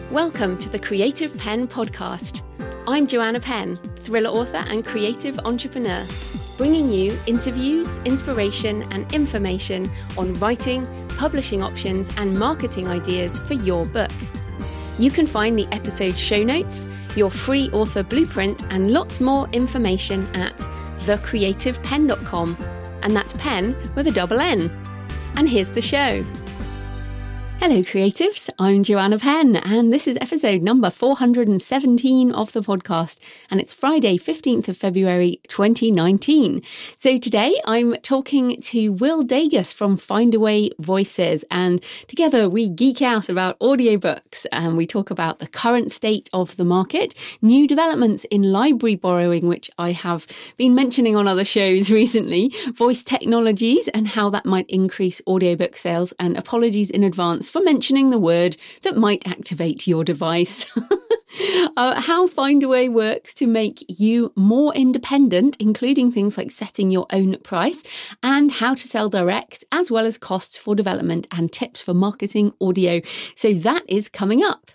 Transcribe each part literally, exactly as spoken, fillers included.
Welcome to the Creative Penn podcast. I'm Joanna Penn, thriller author and creative entrepreneur, bringing you interviews, inspiration, and information on writing, publishing options, and marketing ideas for your book. You can find the episode show notes, your free author blueprint, and lots more information at the creative penn dot com. And that's pen with a double N. And here's the show. Hello creatives, I'm Joanna Penn and this is episode number four hundred seventeen of the podcast, and it's Friday fifteenth of February twenty nineteen. So today I'm talking to Will Dagus from Findaway Voices, and together we geek out about audiobooks and we talk about the current state of the market, new developments in library borrowing, which I have been mentioning on other shows recently, voice technologies and how that might increase audiobook sales, and apologies in advance for mentioning the word that might activate your device. uh, how Findaway works to make you more independent, including things like setting your own price, and how to sell direct, as well as costs for development and tips for marketing audio. So that is coming up.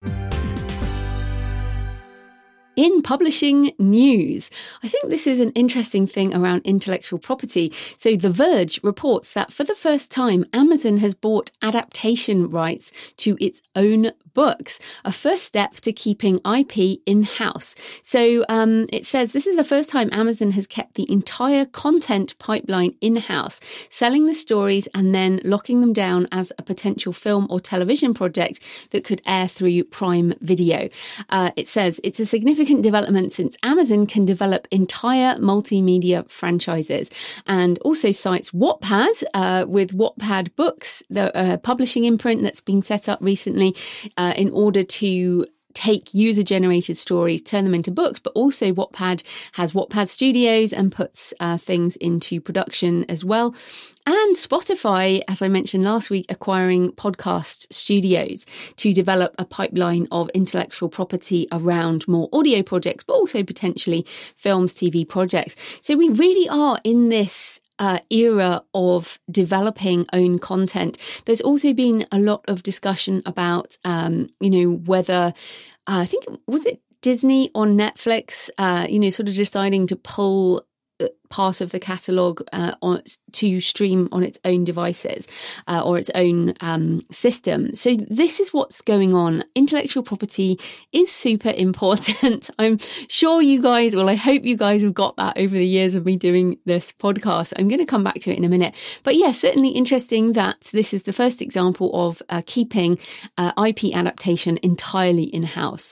In publishing news, I think this is an interesting thing around intellectual property. So The Verge reports that for the first time, Amazon has bought adaptation rights to its own books, a first step to keeping I P in-house. So um, it says this is the first time Amazon has kept the entire content pipeline in-house, selling the stories and then locking them down as a potential film or television project that could air through Prime Video. Uh, it says it's a significant development since Amazon can develop entire multimedia franchises, and also cites Wattpad uh, with Wattpad Books, the uh, publishing imprint that's been set up recently uh, in order to take user-generated stories, turn them into books, but also Wattpad has Wattpad Studios and puts uh, things into production as well. And Spotify, as I mentioned last week, acquiring podcast studios to develop a pipeline of intellectual property around more audio projects, but also potentially films, T V projects. So we really are in this Uh, era of developing own content. There's also been a lot of discussion about, um, you know, whether, uh, I think, was it Disney on Netflix, uh, you know, sort of deciding to pull part of the catalogue uh, on, to stream on its own devices uh, or its own um, system. So this is what's going on. Intellectual property is super important. I'm sure you guys, well, I hope you guys have got that over the years of me doing this podcast. I'm going to come back to it in a minute. But yeah, certainly interesting that this is the first example of uh, keeping uh, I P adaptation entirely in-house.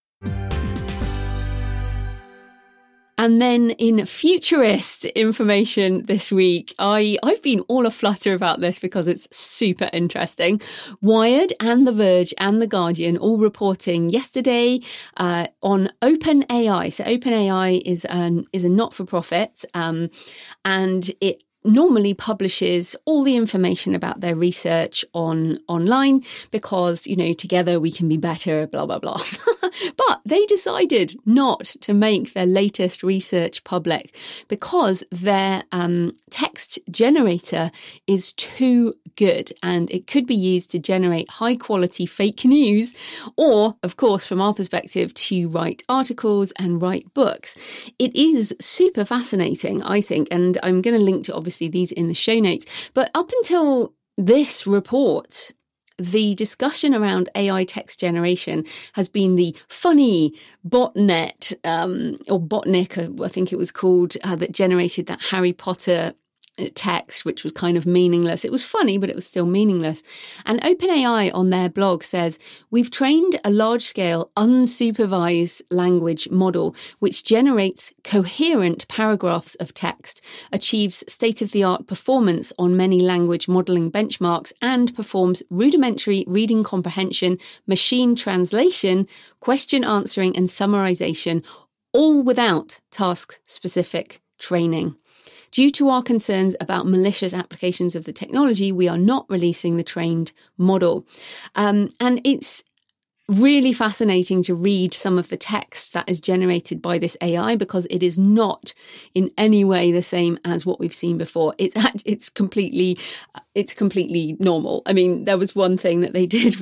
And then in futurist information this week, I, I've been all aflutter about this because it's super interesting. Wired and The Verge and The Guardian all reporting yesterday uh, on OpenAI. So OpenAI is, an, is a not-for-profit um, and it normally publishes all the information about their research on online because, you know, together we can be better, blah, blah, blah. But they decided not to make their latest research public because their um, text generator is too good and it could be used to generate high quality fake news or, of course, from our perspective, to write articles and write books. It is super fascinating, I think, and I'm going to link to obviously these in the show notes. But up until this report, the discussion around A I text generation has been the funny botnet um, or botnik, I think it was called, uh, that generated that Harry Potter text, which was kind of meaningless. It was funny, but it was still meaningless. And OpenAI on their blog says, we've trained a large-scale unsupervised language model which generates coherent paragraphs of text, achieves state-of-the-art performance on many language modeling benchmarks, and performs rudimentary reading comprehension, machine translation, question answering, and summarization, all without task-specific training. Due to our concerns about malicious applications of the technology, we are not releasing the trained model. Um, and it's really fascinating to read some of the text that is generated by this A I because it is not in any way the same as what we've seen before. It's it's completely it's completely normal. I mean, there was one thing that they did with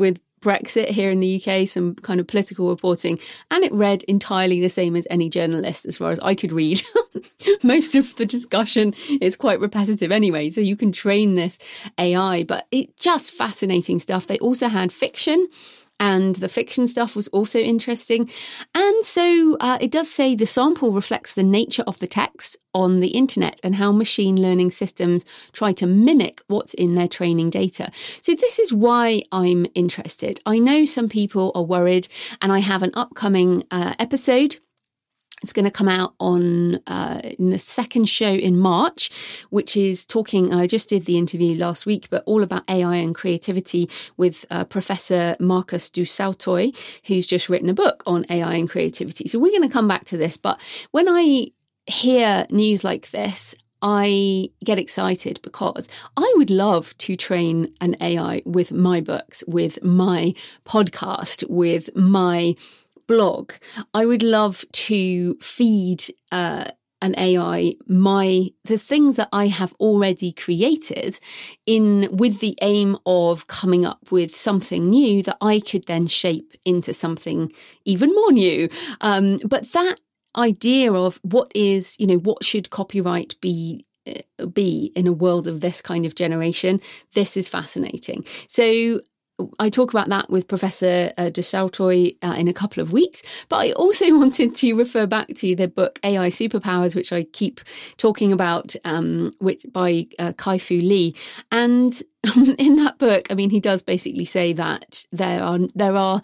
Brexit here in the U K, some kind of political reporting, and it read entirely the same as any journalist as far as I could read. Most of the discussion is quite repetitive anyway, so you can train this A I, but it's just fascinating stuff. They also had fiction, and the fiction stuff was also interesting. And so uh, it does say the sample reflects the nature of the text on the internet and how machine learning systems try to mimic what's in their training data. So this is why I'm interested. I know some people are worried, and I have an upcoming uh, episode. It's going to come out on uh, in the second show in March, which is talking, I just did the interview last week, but all about A I and creativity with uh, Professor Marcus du Sautoy, who's just written a book on A I and creativity. So we're going to come back to this. But when I hear news like this, I get excited because I would love to train an A I with my books, with my podcast, with my blog. I would love to feed uh, an A I my the things that I have already created in with the aim of coming up with something new that I could then shape into something even more new. Um, but that idea of what is, you know, what should copyright be uh, be in a world of this kind of generation, this is fascinating. So I talk about that with Professor uh, du Sautoy uh, in a couple of weeks, but I also wanted to refer back to the book A I Superpowers, which I keep talking about, um, which by uh, Kai-Fu Lee. And in that book, I mean, he does basically say that there are there are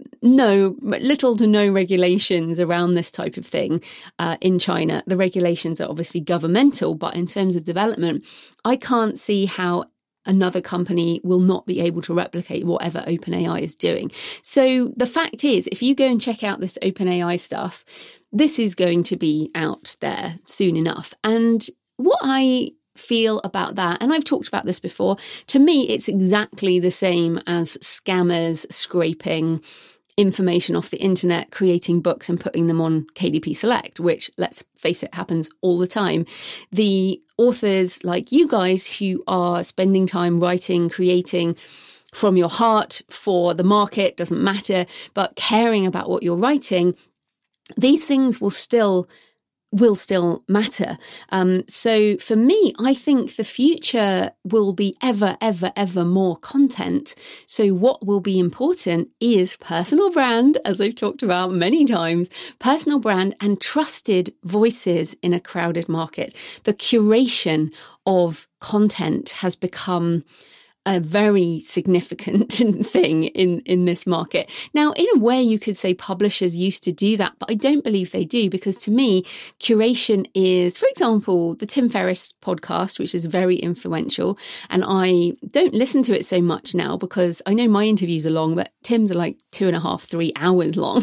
no little to no regulations around this type of thing uh, in China. The regulations are obviously governmental, but in terms of development, I can't see how another company will not be able to replicate whatever OpenAI is doing. So the fact is, if you go and check out this OpenAI stuff, this is going to be out there soon enough. And what I feel about that, and I've talked about this before, to me, it's exactly the same as scammers scraping information off the internet, creating books and putting them on K D P Select, which, let's face it, happens all the time. The authors like you guys who are spending time writing, creating from your heart for the market, doesn't matter, but caring about what you're writing, these things will still will still matter. Um, so for me, I think the future will be ever, ever, ever more content. So what will be important is personal brand, as I've talked about many times, personal brand and trusted voices in a crowded market. The curation of content has become a very significant thing in, in this market. Now, in a way, you could say publishers used to do that, but I don't believe they do, because to me, curation is, for example, the Tim Ferriss podcast, which is very influential. And I don't listen to it so much now because I know my interviews are long, but Tim's are like two and a half, three hours long.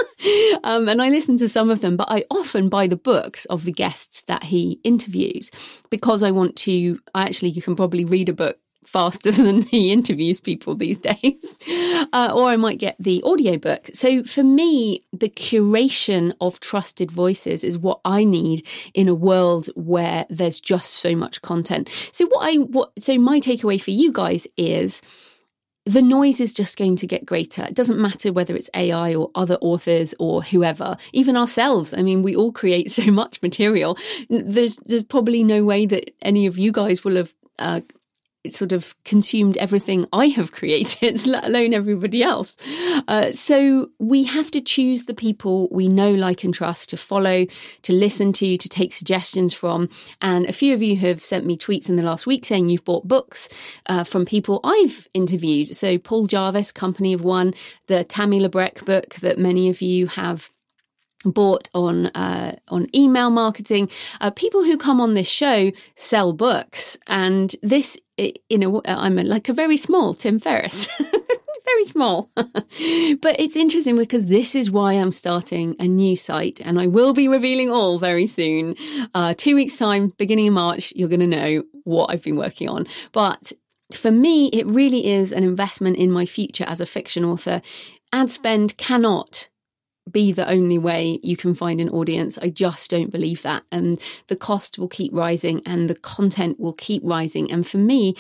Um, and I listen to some of them, but I often buy the books of the guests that he interviews because I want to, actually, you can probably read a book faster than he interviews people these days, uh, or I might get the audiobook. So for me, the curation of trusted voices is what I need in a world where there's just so much content. So what I what so my takeaway for you guys is the noise is just going to get greater. It doesn't matter whether it's A I or other authors or whoever, even ourselves. I mean, we all create so much material. There's there's probably no way that any of you guys will have uh, sort of consumed everything I have created, let alone everybody else. Uh, so we have to choose the people we know, like and trust to follow, to listen to, to take suggestions from. And a few of you have sent me tweets in the last week saying you've bought books uh, from people I've interviewed. So Paul Jarvis, Company of One, the Tammy Labrecque book that many of you have bought on uh, on email marketing. Uh, people who come on this show sell books, and this, you know, I'm like a very small Tim Ferriss. Very small. But it's interesting because this is why I'm starting a new site, and I will be revealing all very soon. Uh, two weeks time, beginning of March, you're going to know what I've been working on. But for me, it really is an investment in my future as a fiction author. Ad spend cannot be the only way you can find an audience. I just don't believe that. And the cost will keep rising and the content will keep rising. And for me,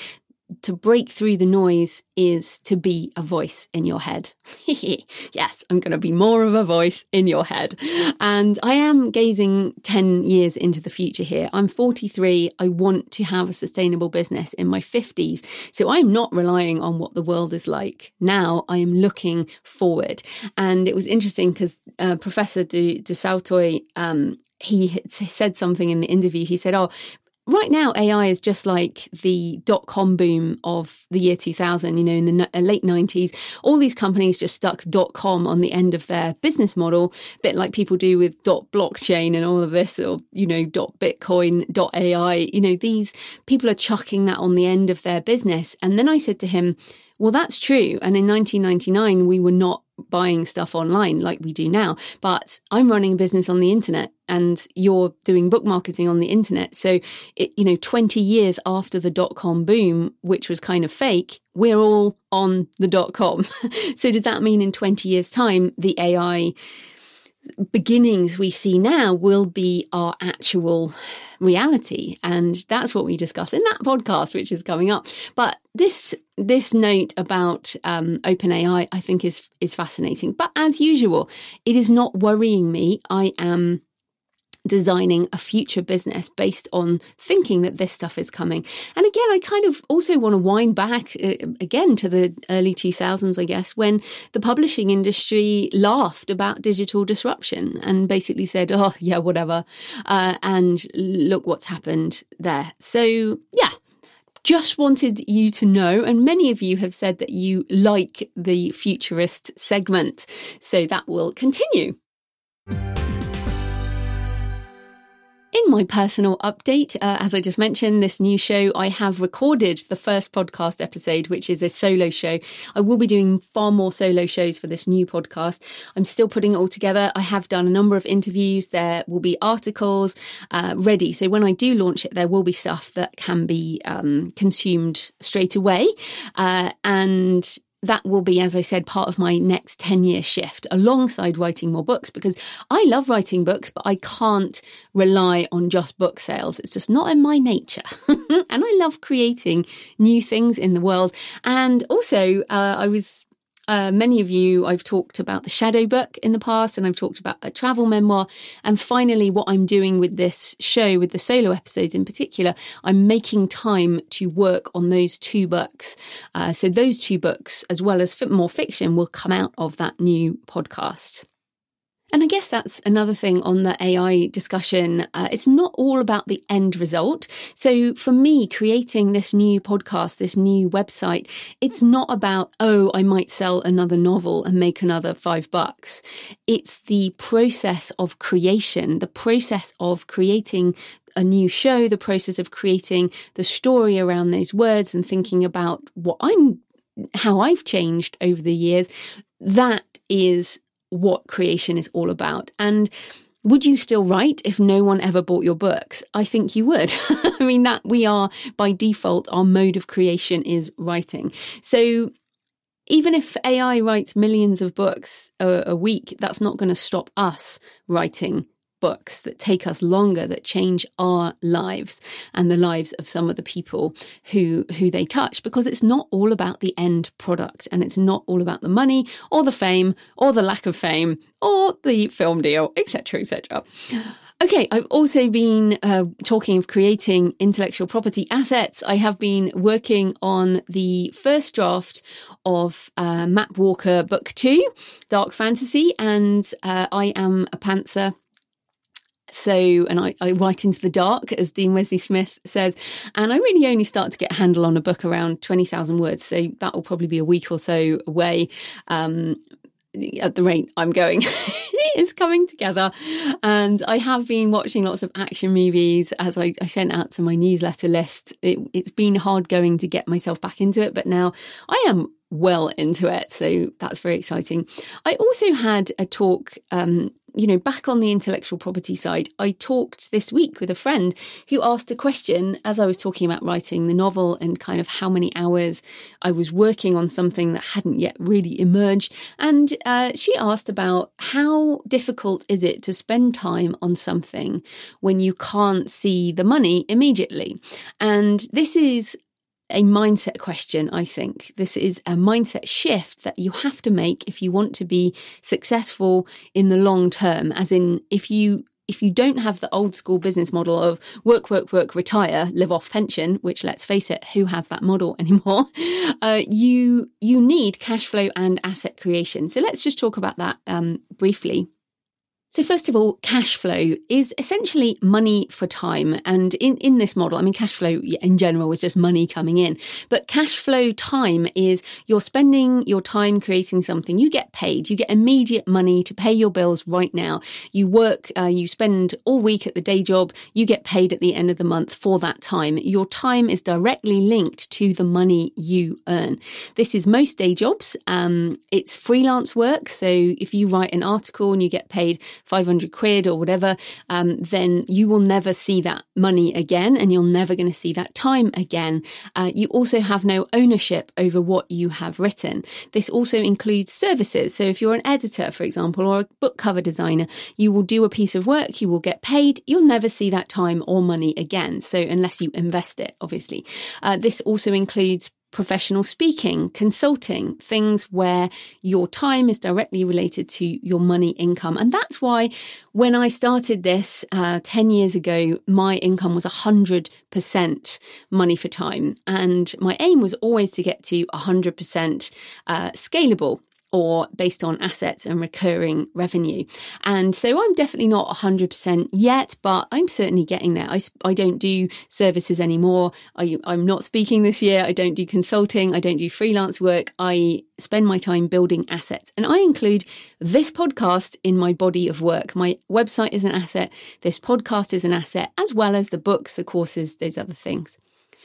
to break through the noise is to be a voice in your head. Yes, I'm going to be more of a voice in your head. And I am gazing ten years into the future here. I'm forty-three. I want to have a sustainable business in my fifties. So I'm not relying on what the world is like now. I am looking forward. And it was interesting because uh, Professor Du, Du Sautoy, um, he had said something in the interview. He said, oh, right now, A I is just like the dot-com boom of the year two thousand, you know, in the late nineties. All these companies just stuck .com on the end of their business model, a bit like people do with .blockchain and all of this, or, you know, .bitcoin, .ai. You know, these people are chucking that on the end of their business. And then I said to him, well, that's true. And in nineteen ninety-nine, we were not buying stuff online like we do now. But I'm running a business on the internet and you're doing book marketing on the internet. So, it, you know, twenty years after the dot-com boom, which was kind of fake, we're all on the dot-com. So does that mean in twenty years' time, the A I beginnings we see now will be our actual reality? And that's what we discuss in that podcast, which is coming up. But this this note about um, OpenAI, I think is is fascinating. But as usual, it is not worrying me. I am designing a future business based on thinking that this stuff is coming. And again, I kind of also want to wind back uh, again to the early two thousands, I guess, when the publishing industry laughed about digital disruption and basically said, oh, yeah, whatever. Uh, and look what's happened there. So, yeah. Just wanted you to know, and many of you have said that you like the futurist segment, so that will continue. In my personal update, uh, as I just mentioned, this new show, I have recorded the first podcast episode, which is a solo show. I will be doing far more solo shows for this new podcast. I'm still putting it all together. I have done a number of interviews. There will be articles uh, ready. So when I do launch it, there will be stuff that can be um, consumed straight away. Uh, and that will be, as I said, part of my next ten-year shift alongside writing more books, because I love writing books, but I can't rely on just book sales. It's just not in my nature. And I love creating new things in the world. And also, uh, I was... Uh, many of you, I've talked about the shadow book in the past, and I've talked about a travel memoir. And finally, what I'm doing with this show, with the solo episodes in particular, I'm making time to work on those two books. Uh, so those two books, as well as more fiction, will come out of that new podcast. And I guess that's another thing on the A I discussion. Uh, it's not all about the end result. So for me, creating this new podcast, this new website, it's not about, oh, I might sell another novel and make another five bucks. It's the process of creation, the process of creating a new show, the process of creating the story around those words and thinking about what I'm, how I've changed over the years. That is what creation is all about. And would you still write if no one ever bought your books? I think you would. I mean, that we are, by default, our mode of creation is writing. So even if A I writes millions of books a, a week, that's not going to stop us writing books that take us longer, that change our lives and the lives of some of the people who who they touch, because it's not all about the end product, and it's not all about the money or the fame or the lack of fame or the film deal, et cetera, et cetera. Okay, I've also been uh, talking of creating intellectual property assets. I have been working on the first draft of uh, Map Walker Book Two, Dark Fantasy, and uh, I am a pantser. So, and I, I write into the dark, as Dean Wesley Smith says, and I really only start to get a handle on a book around twenty thousand words. So that will probably be a week or so away. Um, at the rate I'm going, it is coming together. And I have been watching lots of action movies as I, I sent out to my newsletter list. It, it's been hard going to get myself back into it, but now I am well into it. So that's very exciting. I also had a talk, um, you know, back on the intellectual property side. I talked this week with a friend who asked a question as I was talking about writing the novel and kind of how many hours I was working on something that hadn't yet really emerged. And uh, she asked about how difficult is it to spend time on something when you can't see the money immediately? And this is a mindset question, I think. This is a mindset shift that you have to make if you want to be successful in the long term. As in, if you if you don't have the old school business model of work, work, work, retire, live off pension, which, let's face it, who has that model anymore? Uh, you you need cash flow and asset creation. So let's just talk about that um, briefly. So first of all, cash flow is essentially money for time. And in, in this model, I mean, cash flow in general is just money coming in. But cash flow time is you're spending your time creating something. You get paid. You get immediate money to pay your bills right now. You work, uh, you spend all week at the day job. You get paid at the end of the month for that time. Your time is directly linked to the money you earn. This is most day jobs. Um, it's freelance work. So if you write an article and you get paid five hundred quid or whatever, um, then you will never see that money again, and you're never going to see that time again. Uh, you also have no ownership over what you have written. This also includes services. So if you're an editor, for example, or a book cover designer, you will do a piece of work, you will get paid, you'll never see that time or money again. So unless you invest it, obviously. Uh, this also includes professional speaking, consulting, things where your time is directly related to your money income. And that's why when I started this uh, ten years ago, my income was one hundred percent money for time. And my aim was always to get to one hundred percent uh, scalable, or based on assets and recurring revenue. And so I'm definitely not one hundred percent yet, but I'm certainly getting there. I, I don't do services anymore. I, I'm not speaking this year. I don't do consulting. I don't do freelance work. I spend my time building assets. And I include this podcast in my body of work. My website is an asset. This podcast is an asset, as well as the books, the courses, those other things.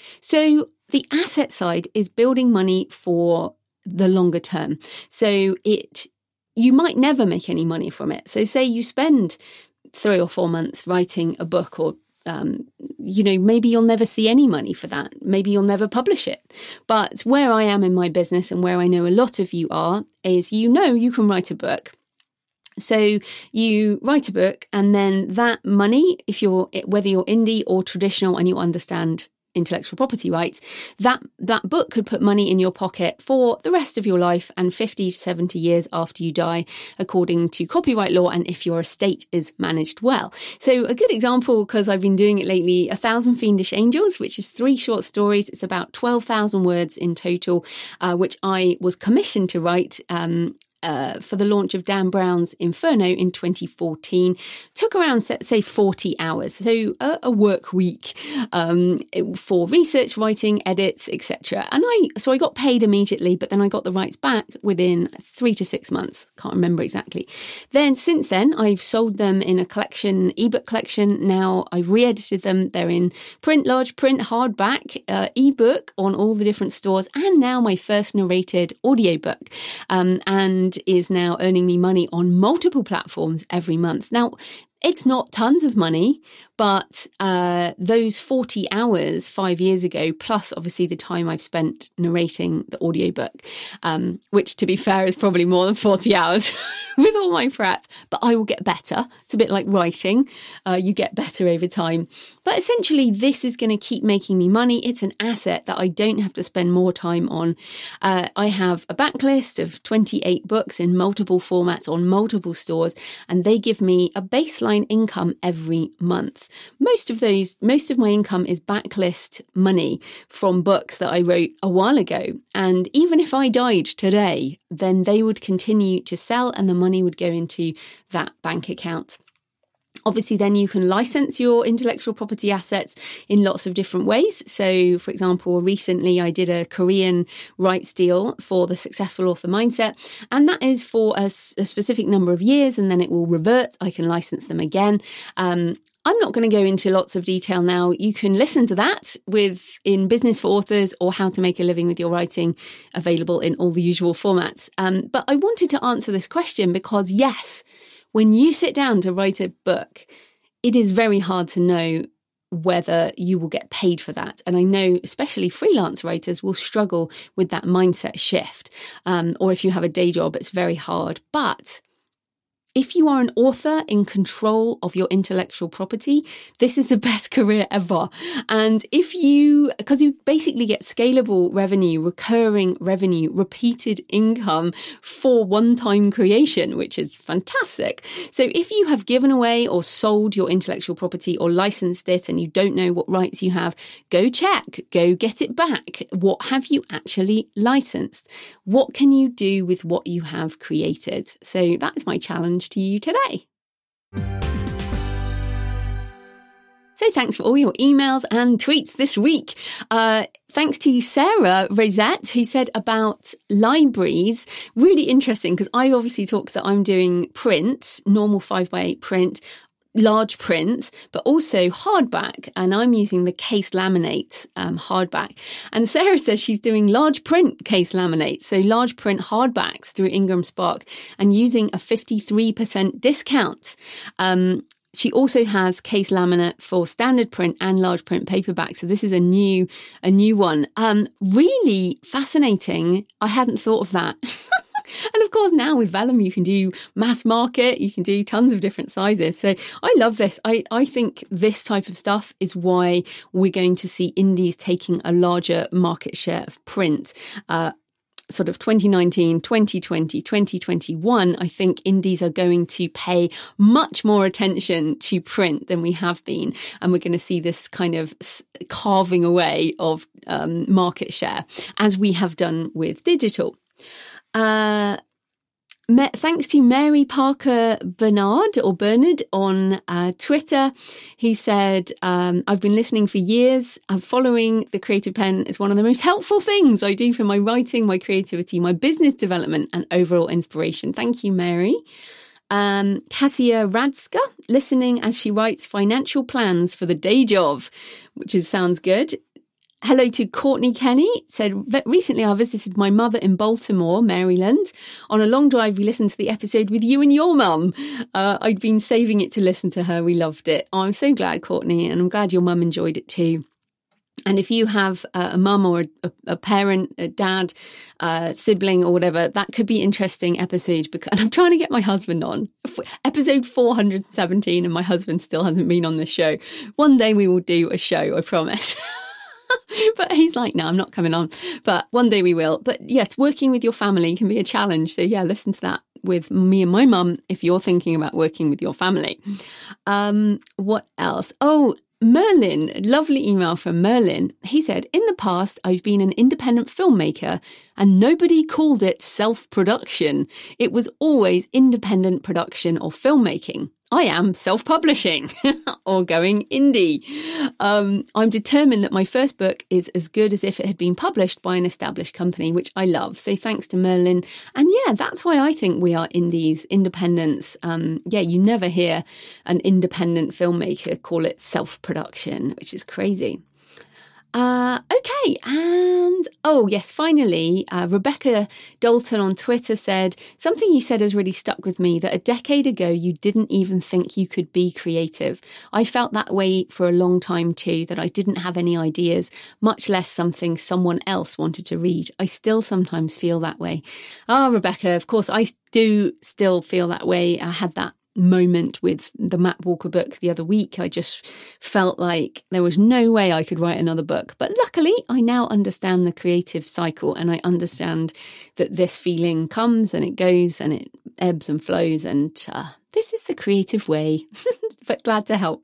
So the asset side is building money for the longer term. So it, you might never make any money from it. So say you spend three or four months writing a book, or, um, you know, maybe you'll never see any money for that. Maybe you'll never publish it. But where I am in my business, and where I know a lot of you are, is, you know, you can write a book. So you write a book, and then that money, if you're, whether you're indie or traditional and you understand intellectual property rights, that that book could put money in your pocket for the rest of your life and fifty to seventy years after you die, according to copyright law, and if your estate is managed well. So a good example, because I've been doing it lately, A Thousand Fiendish Angels, which is three short stories. It's about twelve thousand words in total, uh, which I was commissioned to write um Uh, for the launch of Dan Brown's Inferno in twenty fourteen. Took around, say, forty hours, so a, a work week um, for research, writing, edits, et cetera. And I, so I got paid immediately, but then I got the rights back within three to six months. Can't remember exactly. Then, since then, I've sold them in a collection, ebook collection. Now I've re-edited them. They're in print, large print, hardback, uh, ebook on all the different stores, and now my first narrated audiobook. Um, and is now earning me money on multiple platforms every month. Now, it's not tons of money, but uh, those forty hours five years ago, plus obviously the time I've spent narrating the audiobook, um, which to be fair is probably more than forty hours with all my prep, but I will get better. It's a bit like writing. Uh, you get better over time. But essentially, this is going to keep making me money. It's an asset that I don't have to spend more time on. Uh, I have a backlist of twenty-eight books in multiple formats on multiple stores, and they give me a baseline income every month. Most of those, most of my income is backlist money from books that I wrote a while ago. And even if I died today, then they would continue to sell and the money would go into that bank account. Obviously, then you can license your intellectual property assets in lots of different ways. So, for example, recently I did a Korean rights deal for the Successful Author Mindset, and that is for a, a specific number of years, and then it will revert. I can license them again. Um, I'm not going to go into lots of detail now. You can listen to that with in Business for Authors or How to Make a Living with Your Writing, available in all the usual formats. Um, but I wanted to answer this question because, yes, when you sit down to write a book, it is very hard to know whether you will get paid for that. And I know especially freelance writers will struggle with that mindset shift. Um, or if you have a day job, it's very hard. But If you are an author in control of your intellectual property, this is the best career ever. And if you, because you basically get scalable revenue, recurring revenue, repeated income for one-time creation, which is fantastic. So if you have given away or sold your intellectual property or licensed it and you don't know what rights you have, go check, go get it back. What have you actually licensed? What can you do with what you have created? So that is my challenge to you today. So thanks for all your emails and tweets this week. Uh, thanks to Sarah Rosette, who said about libraries, really interesting, because I obviously talked that I'm doing print, normal five by eight print, large print, but also hardback. And I'm using the Case Laminate um, hardback. And Sarah says she's doing large print Case Laminate, so large print hardbacks through Ingram Spark and using a fifty-three percent discount. Um, She also has Case Laminate for standard print and large print paperback. So this is a new, a new one. Um, really fascinating. I hadn't thought of that. And of course, now with Vellum, you can do mass market, you can do tons of different sizes. So I love this. I, I think this type of stuff is why we're going to see indies taking a larger market share of print. Uh, sort of twenty nineteen, twenty twenty, twenty twenty-one, I think indies are going to pay much more attention to print than we have been. And we're going to see this kind of carving away of um, market share as we have done with digital. Uh, me- thanks to Mary Parker Bernard or Bernard on uh, Twitter, who said, um, I've been listening for years. I'm following the Creative Pen is one of the most helpful things I do for my writing, my creativity, my business development and overall inspiration. Thank you, Mary. Um, Cassia Radska, listening as she writes financial plans for the day job, which is, sounds good. Hello to Courtney Kenny, said, recently I visited my mother in Baltimore, Maryland. On a long drive, we listened to the episode with you and your mum. Uh, I'd been saving it to listen to her. We loved it. Oh, I'm so glad, Courtney, and I'm glad your mum enjoyed it too. And if you have a mum or a, a parent, a dad, a sibling or whatever, that could be interesting episode. Because and I'm trying to get my husband on. Episode four hundred seventeen and my husband still hasn't been on the show. One day we will do a show, I promise. But he's like, no, I'm not coming on. But one day we will. But yes, working with your family can be a challenge. So yeah, listen to that with me and my mum if you're thinking about working with your family. Um, what else? Oh, Merlin, lovely email from Merlin. He said, in the past, I've been an independent filmmaker and nobody called it self-production. It was always independent production or filmmaking. I am self-publishing or going indie. Um, I'm determined that my first book is as good as if it had been published by an established company, which I love. So thanks to Merlin. And yeah, that's why I think we are indies, independents. Um, yeah, you never hear an independent filmmaker call it self-production, which is crazy. Uh, okay, and oh yes, finally, uh, Rebecca Dalton on Twitter said, something you said has really stuck with me, that a decade ago you didn't even think you could be creative. I felt that way for a long time too, that I didn't have any ideas, much less something someone else wanted to read. I still sometimes feel that way. Ah, oh, Rebecca, of course, I do still feel that way. I had that moment with the Matt Walker book the other week. I just felt like there was no way I could write another book. But luckily, I now understand the creative cycle and I understand that this feeling comes and it goes and it ebbs and flows. And uh, this is the creative way. But glad to help.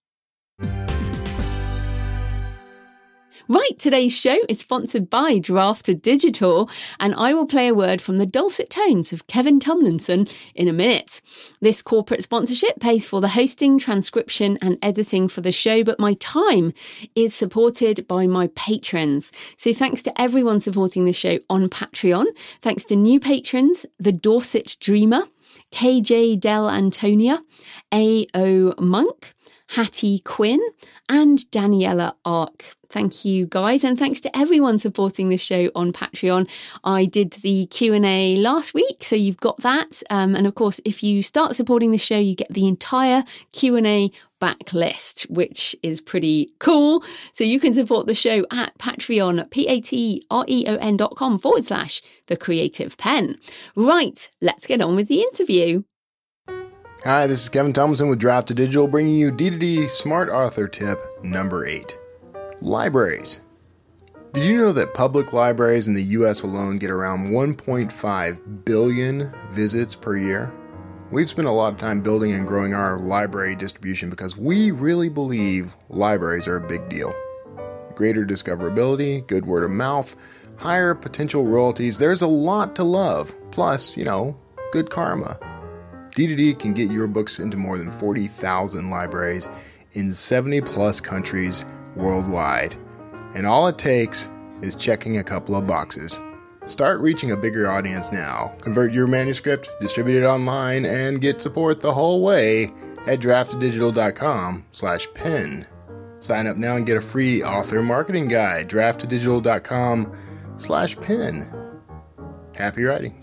Right, today's show is sponsored by Drafted Digital, and I will play a word from the dulcet tones of Kevin Tomlinson in a minute. This corporate sponsorship pays for the hosting, transcription and editing for the show, but my time is supported by my patrons. So thanks to everyone supporting the show on Patreon. Thanks to new patrons, The Dorset Dreamer, K J Del Antonia, A O Monk, Hattie Quinn and Daniela Ark. Thank you guys, and thanks to everyone supporting the show on Patreon. I did the Q and A last week, so you've got that. Um, and of course, if you start supporting the show, you get the entire Q and A backlist, which is pretty cool. So you can support the show at Patreon, P-A-T-R-E-O-N dot com forward slash The Creative Pen. Right, let's get on with the interview. Hi, this is Kevin Tomlinson with Draft to Digital, bringing you D to D Smart Author Tip number eight. Libraries. Did you know that public libraries in the U S alone get around one point five billion visits per year? We've spent a lot of time building and growing our library distribution because we really believe libraries are a big deal. Greater discoverability, good word of mouth, higher potential royalties, there's a lot to love. Plus, you know, good karma. D to D can get your books into more than forty thousand libraries in seventy plus countries worldwide. And all it takes is checking a couple of boxes. Start reaching a bigger audience now. Convert your manuscript, distribute it online, and get support the whole way at draft2digital.com slash pen. Sign up now and get a free author marketing guide, draft2digital.com slash pen. Happy writing.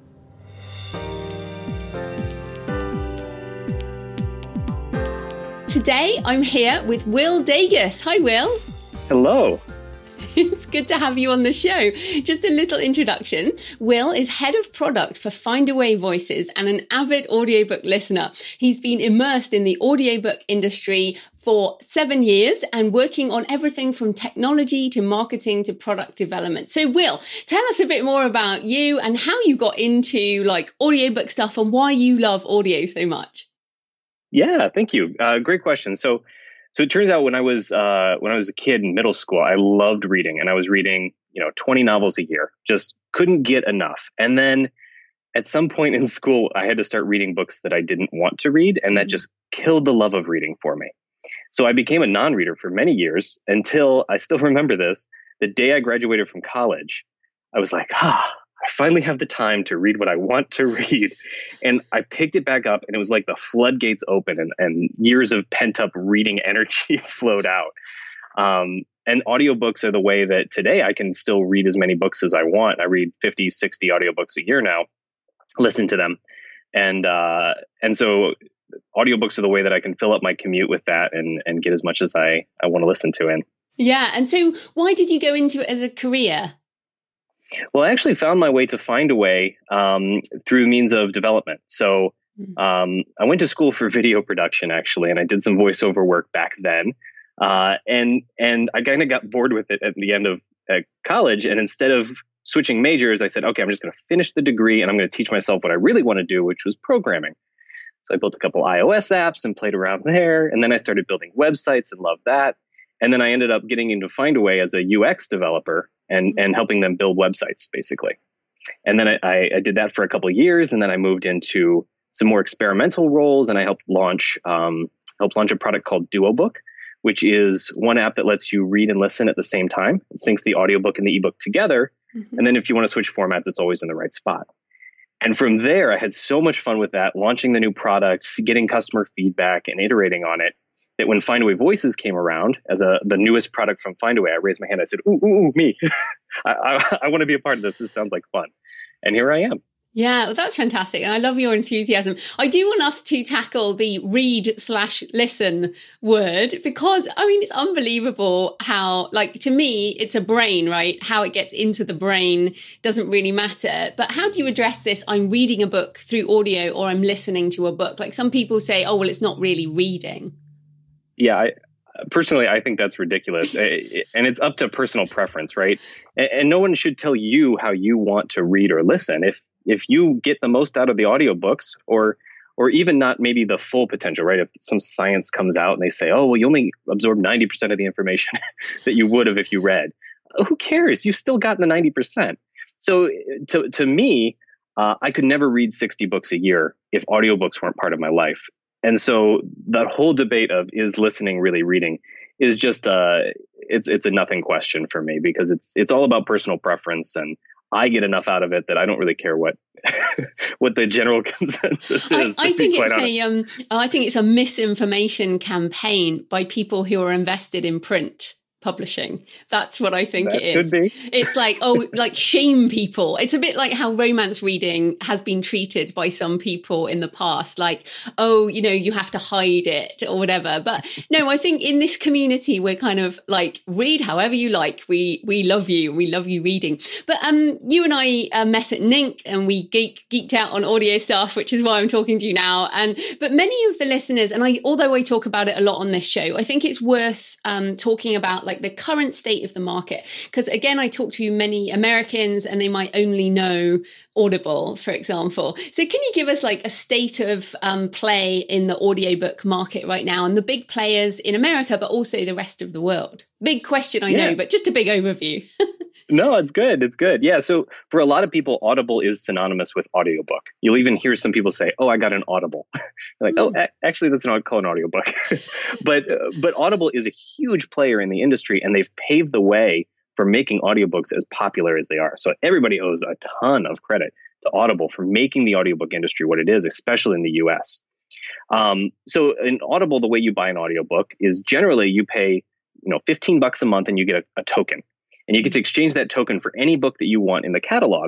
Today, I'm here with Will Dagus. Hi, Will. Hello. It's good to have you on the show. Just a little introduction. Will is head of product for Findaway Voices and an avid audiobook listener. He's been immersed in the audiobook industry for seven years and working on everything from technology to marketing to product development. So Will, tell us a bit more about you and how you got into like audiobook stuff and why you love audio so much. Yeah, thank you. Uh, great question. So, so it turns out when I was uh, when I was a kid in middle school, I loved reading, and I was reading, you know, twenty novels a year. Just couldn't get enough. And then at some point in school, I had to start reading books that I didn't want to read, and that just killed the love of reading for me. So I became a non-reader for many years until I still remember this. The day I graduated from college, I was like, ah. I finally have the time to read what I want to read. And I picked it back up and it was like the floodgates open and, and years of pent up reading energy flowed out. Um, and audiobooks are the way that today I can still read as many books as I want. I read fifty, sixty audiobooks a year now, listen to them. And, uh, and so audiobooks are the way that I can fill up my commute with that and, and get as much as I, I want to listen to in. Yeah. And so why did you go into it as a career? Well, I actually found my way to Findaway um, through means of development. So um, I went to school for video production, actually, and I did some voiceover work back then. Uh, and and I kind of got bored with it at the end of uh, college. And instead of switching majors, I said, okay, I'm just going to finish the degree and I'm going to teach myself what I really want to do, which was programming. So I built a couple iOS apps and played around there. And then I started building websites and loved that. And then I ended up getting into Findaway as a U X developer and, and helping them build websites, basically. And then I, I did that for a couple of years, and then I moved into some more experimental roles, and I helped launch um, helped launch a product called DuoBook, which is one app that lets you read and listen at the same time. It syncs the audiobook and the ebook together, mm-hmm. and then if you want to switch formats, it's always in the right spot. And from there, I had so much fun with that, launching the new products, getting customer feedback, and iterating on it, that when Findaway Voices came around as a the newest product from Findaway, I raised my hand. I said, ooh, ooh, ooh me. I, I, I want to be a part of this. This sounds like fun. And here I am. Yeah, well, that's fantastic. And I love your enthusiasm. I do want us to tackle the read slash listen word because, I mean, it's unbelievable how, like, to me, it's a brain, right? How it gets into the brain doesn't really matter. But how do you address this? I'm reading a book through audio or I'm listening to a book. Like some people say, oh, well, it's not really reading. Yeah, I, personally, I think that's ridiculous. And it's up to personal preference, right? And, and no one should tell you how you want to read or listen. If if you get the most out of the audiobooks or or even not maybe the full potential, right? If some science comes out and they say, oh, well, you only absorb ninety percent of the information that you would have if you read. Who cares? You've still gotten the ninety percent. So to, to me, uh, I could never read sixty books a year if audiobooks weren't part of my life. And so that whole debate of is listening really reading is just uh it's it's a nothing question for me because it's it's all about personal preference, and I get enough out of it that I don't really care what what the general consensus is. I, I think it's honest. a um I think it's a misinformation campaign by people who are invested in print publishing. That's what I think that it is. Could be. It's like, oh, like shame people. It's a bit like how romance reading has been treated by some people in the past. Like, oh, you know, you have to hide it or whatever. But no, I think in this community, we're kind of like, read however you like. We we love you. We love you reading. But um, you and I uh, met at N I N C and we geek, geeked out on audio stuff, which is why I'm talking to you now. And but many of the listeners, and I, although I talk about it a lot on this show, I think it's worth um, talking about like the current state of the market. Because again, I talk to many Americans and they might only know Audible, for example. So can you give us like a state of um, play in the audiobook market right now and the big players in America, but also the rest of the world? Big question, I yeah. know, but just a big overview. No, it's good. It's good. Yeah. So for a lot of people, Audible is synonymous with audiobook. You'll even hear some people say, oh, I got an Audible. Like, mm. oh, a- actually, that's not called an audiobook. but uh, but Audible is a huge player in the industry, and they've paved the way for making audiobooks as popular as they are. So everybody owes a ton of credit to Audible for making the audiobook industry what it is, especially in the U S. Um, so in Audible, the way you buy an audiobook is generally you pay, you know, fifteen bucks a month and you get a, a token. And you get to exchange that token for any book that you want in the catalog.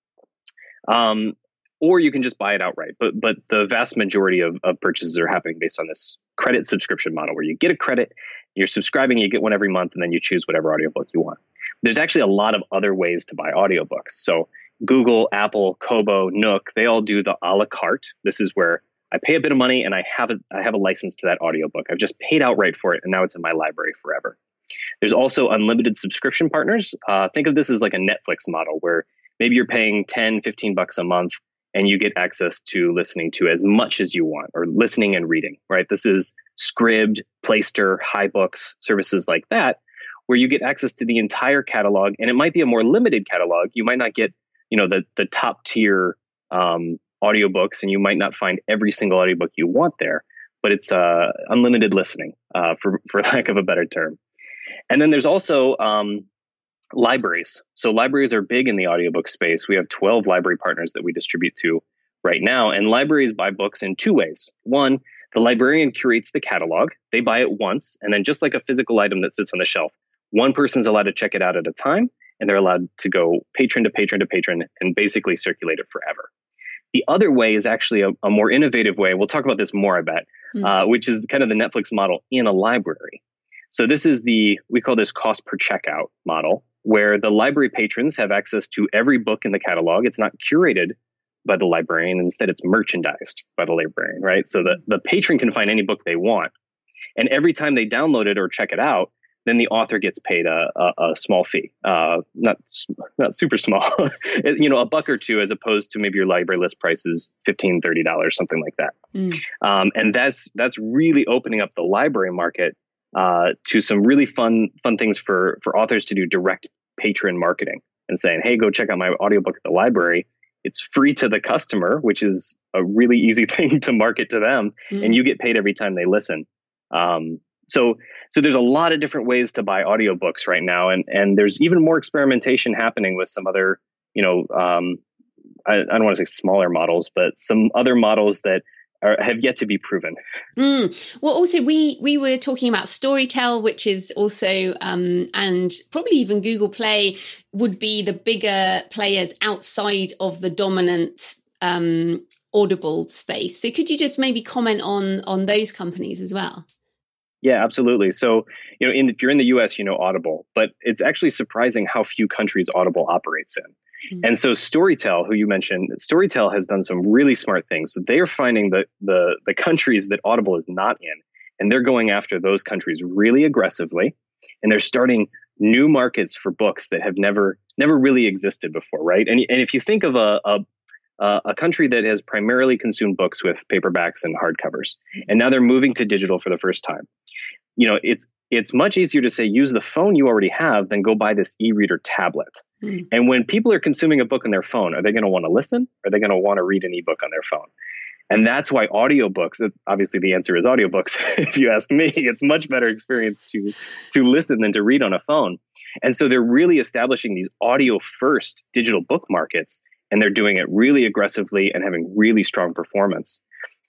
Um, or you can just buy it outright. But but the vast majority of, of purchases are happening based on this credit subscription model where you get a credit, you're subscribing, you get one every month, and then you choose whatever audiobook you want. There's actually a lot of other ways to buy audiobooks. So Google, Apple, Kobo, Nook, they all do the a la carte. This is where I pay a bit of money and I have a, I have a license to that audiobook. I've just paid outright for it, and now it's in my library forever. There's also unlimited subscription partners. Uh, think of this as like a Netflix model where maybe you're paying ten, fifteen bucks a month and you get access to listening to as much as you want, or listening and reading, right? This is Scribd, Playster, HiBooks, services like that, where you get access to the entire catalog. And it might be a more limited catalog. You might not get, you know, the, the top tier um, audiobooks, and you might not find every single audiobook you want there, but it's uh, unlimited listening, uh, for, for lack of a better term. And then there's also um, libraries. So libraries are big in the audiobook space. We have twelve library partners that we distribute to right now. And libraries buy books in two ways. One, the librarian curates the catalog. They buy it once. And then just like a physical item that sits on the shelf, one person's allowed to check it out at a time. And they're allowed to go patron to patron to patron and basically circulate it forever. The other way is actually a, a more innovative way. We'll talk about this more, I bet, mm-hmm. uh, which is kind of the Netflix model in a library. So this is the, we call this cost per checkout model, where the library patrons have access to every book in the catalog. It's not curated by the librarian. Instead, it's merchandised by the librarian, right? So the, the patron can find any book they want. And every time they download it or check it out, then the author gets paid a, a, a small fee, uh, not not super small, you know, a buck or two, as opposed to maybe your library list price is fifteen dollars, thirty dollars, something like that. Mm. Um, and that's that's really opening up the library market uh, to some really fun fun things for for authors to do direct patron marketing and saying, hey, go check out my audiobook at the library. It's free to the customer, which is a really easy thing to market to them. Mm. And you get paid every time they listen. Um, so so there's a lot of different ways to buy audiobooks right now. And, and there's even more experimentation happening with some other, you know, um, I, I don't want to say smaller models, but some other models that are, have yet to be proven. Mm. Well, also, we we were talking about Storytel, which is also, um, and probably even Google Play would be the bigger players outside of the dominant um, Audible space. So could you just maybe comment on on those companies as well? Yeah, absolutely. So, you know, in, if you're in the U S, you know Audible, but it's actually surprising how few countries Audible operates in. Mm-hmm. And so Storytel, who you mentioned, Storytel has done some really smart things. So they are finding the, the, the countries that Audible is not in, and they're going after those countries really aggressively. And they're starting new markets for books that have never never really existed before, right? And, and if you think of a, a Uh, a country that has primarily consumed books with paperbacks and hardcovers, and now they're moving to digital for the first time. You know, it's it's much easier to say, use the phone you already have than go buy this e-reader tablet. Mm. And when people are consuming a book on their phone, are they going to want to listen? Or are they going to want to read an ebook on their phone? And that's why audiobooks, obviously the answer is audiobooks. If you ask me, it's much better experience to, to listen than to read on a phone. And so they're really establishing these audio first digital book markets. And they're doing it really aggressively and having really strong performance.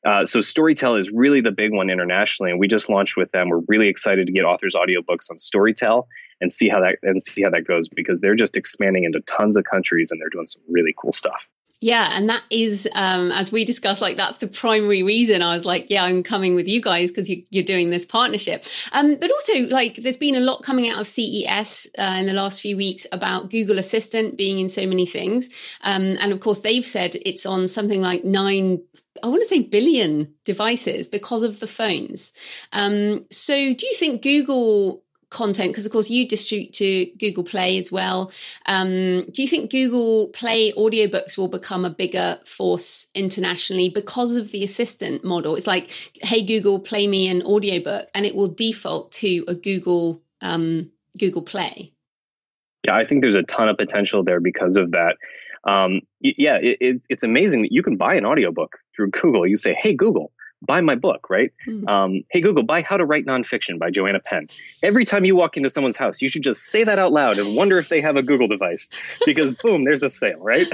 Uh, so Storytel is really the big one internationally, and we just launched with them. We're really excited to get authors' audiobooks on Storytel and see how that and see how that goes, because they're just expanding into tons of countries and they're doing some really cool stuff. Yeah, and that is, um, as we discussed, like that's the primary reason I was like, yeah, I'm coming with you guys because you, you're doing this partnership. Um, but also, like, there's been a lot coming out of C E S uh, in the last few weeks about Google Assistant being in so many things. Um, and of course, they've said it's on something like nine I want to say billion devices because of the phones. Um, so do you think Google content, because of course you distribute to Google Play as well, um, do you think Google Play audiobooks will become a bigger force internationally because of the assistant model? It's like, hey, Google, play me an audiobook, and it will default to a Google um, Google Play. Yeah, I think there's a ton of potential there because of that. Um, yeah, it, it's it's amazing that you can buy an audiobook through Google. You say, hey, Google, buy my book, right? Mm. Um, hey, Google, buy How to Write Nonfiction by Joanna Penn. Every time you walk into someone's house, you should just say that out loud and wonder if they have a Google device, because boom, there's a sale, right?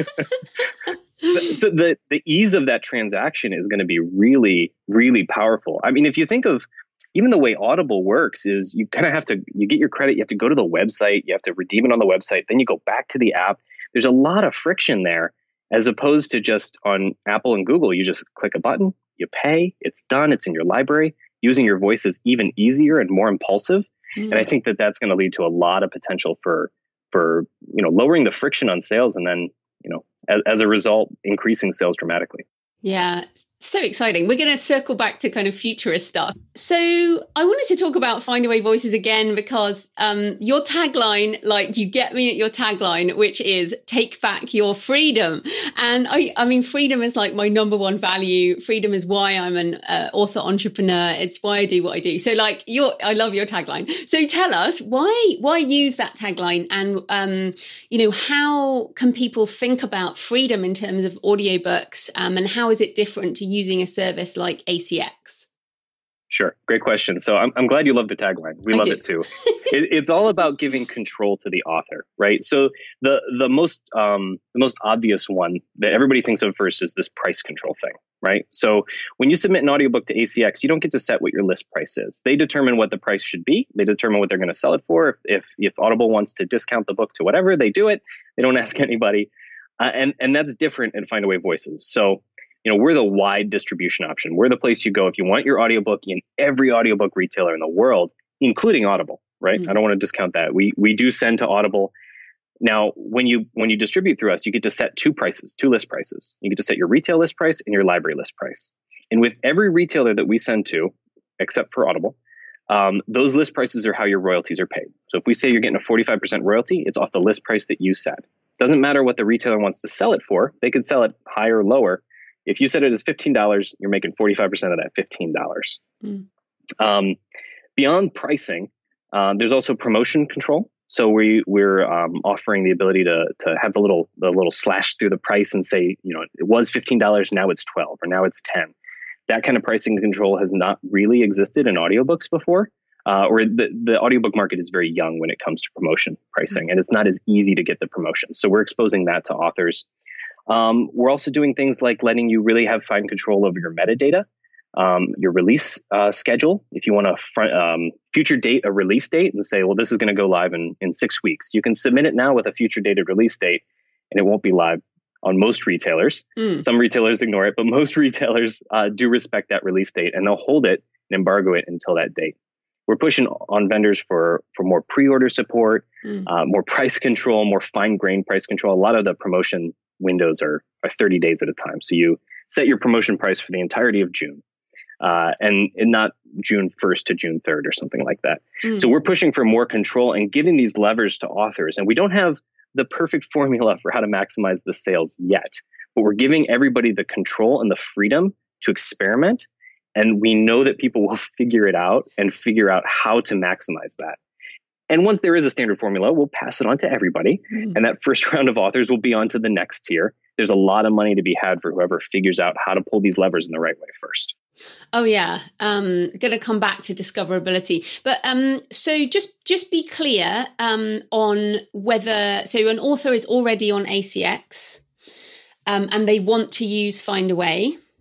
So the, the ease of that transaction is going to be really, really powerful. I mean, if you think of even the way Audible works is you kind of have to, you get your credit, you have to go to the website, you have to redeem it on the website, then you go back to the app. There's a lot of friction there, as opposed to just on Apple and Google, you just click a button, you pay, it's done, it's in your library. Using your voice is even easier and more impulsive. Mm. And I think that that's going to lead to a lot of potential for, for, you know, lowering the friction on sales, and then, you know, as, as a result, increasing sales dramatically. Yeah, so exciting. We're going to circle back to kind of futurist stuff. So I wanted to talk about Findaway Voices again, because um, your tagline, like you get me at your tagline, which is take back your freedom. And I, I mean, freedom is like my number one value. Freedom is why I'm an uh, author entrepreneur. It's why I do what I do. So like your, I love your tagline. So tell us why, why use that tagline, and, um, you know, how can people think about freedom in terms of audiobooks, um, and how is it different to using a service like A C X? Sure. Great question. So I'm, I'm glad you love the tagline. We I love do. it too. it, it's all about giving control to the author, right? So the the most um, the most obvious one that everybody thinks of first is this price control thing, right? So when you submit an audiobook to A C X, you don't get to set what your list price is. They determine what the price should be. They determine what they're going to sell it for. If if Audible wants to discount the book to whatever, they do it. They don't ask anybody, uh, and and that's different in Findaway Voices. So you know, we're the wide distribution option. We're the place you go if you want your audiobook in every audiobook retailer in the world, including Audible, right? Mm-hmm. I don't want to discount that. We we do send to Audible. Now, when you when you distribute through us, you get to set two prices, two list prices. You get to set your retail list price and your library list price. And with every retailer that we send to, except for Audible, um, those list prices are how your royalties are paid. So if we say you're getting a forty-five percent royalty, it's off the list price that you set. Doesn't matter what the retailer wants to sell it for. They could sell it higher or lower. If you set it as fifteen dollars, you're making forty-five percent of that fifteen dollars. Mm. Um, beyond pricing, um, there's also promotion control. So we, we're um, offering the ability to to have the little the little slash through the price and say, you know, it was fifteen dollars, now it's twelve, or now it's ten. That kind of pricing control has not really existed in audiobooks before, uh, or the, the audiobook market is very young when it comes to promotion pricing, mm. and it's not as easy to get the promotion. So we're exposing that to authors. Um, we're also doing things like letting you really have fine control over your metadata, um, your release uh, schedule. If you want to front, um, future date a release date and say, well, this is going to go live in, in six weeks. You can submit it now with a future dated release date, and it won't be live on most retailers. Mm. Some retailers ignore it, but most retailers uh, do respect that release date, and they'll hold it and embargo it until that date. We're pushing on vendors for, for more pre-order support, mm. uh, more price control, more fine-grained price control. A lot of the promotion windows are, are thirty days at a time. So you set your promotion price for the entirety of June, uh, and, and not June first to June third or something like that. Mm. So we're pushing for more control and giving these levers to authors. And we don't have the perfect formula for how to maximize the sales yet, but we're giving everybody the control and the freedom to experiment. And we know that people will figure it out and figure out how to maximize that. And once there is a standard formula, we'll pass it on to everybody. Mm. And that first round of authors will be on to the next tier. There's a lot of money to be had for whoever figures out how to pull these levers in the right way first. Oh, yeah. Um, going to come back to discoverability. But um, so just just be clear um, on whether, so an author is already on A C X um, and they want to use Findaway.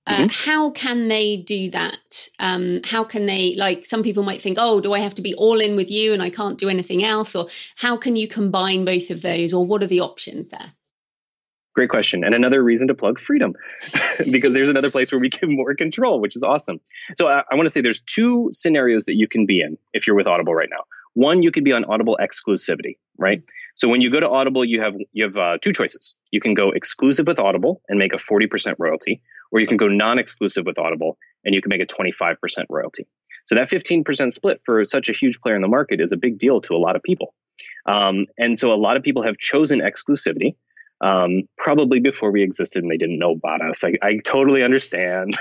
Uh, mm-hmm. How can they do that? Um, how can they, like, some people might think, oh, do I have to be all in with you and I can't do anything else? Or how can you combine both of those? Or what are the options there? Great question. And another reason to plug Freedom, because there's another place where we give more control, which is awesome. So I, I want to say there's two scenarios that you can be in if you're with Audible right now. One, you could be on Audible exclusivity, right? So when you go to Audible, you have you have uh, two choices. You can go exclusive with Audible and make a forty percent royalty, or you can go non-exclusive with Audible and you can make a twenty-five percent royalty. So that fifteen percent split for such a huge player in the market is a big deal to a lot of people. Um, and so a lot of people have chosen exclusivity. Um, probably before we existed and they didn't know about us. I, I totally understand.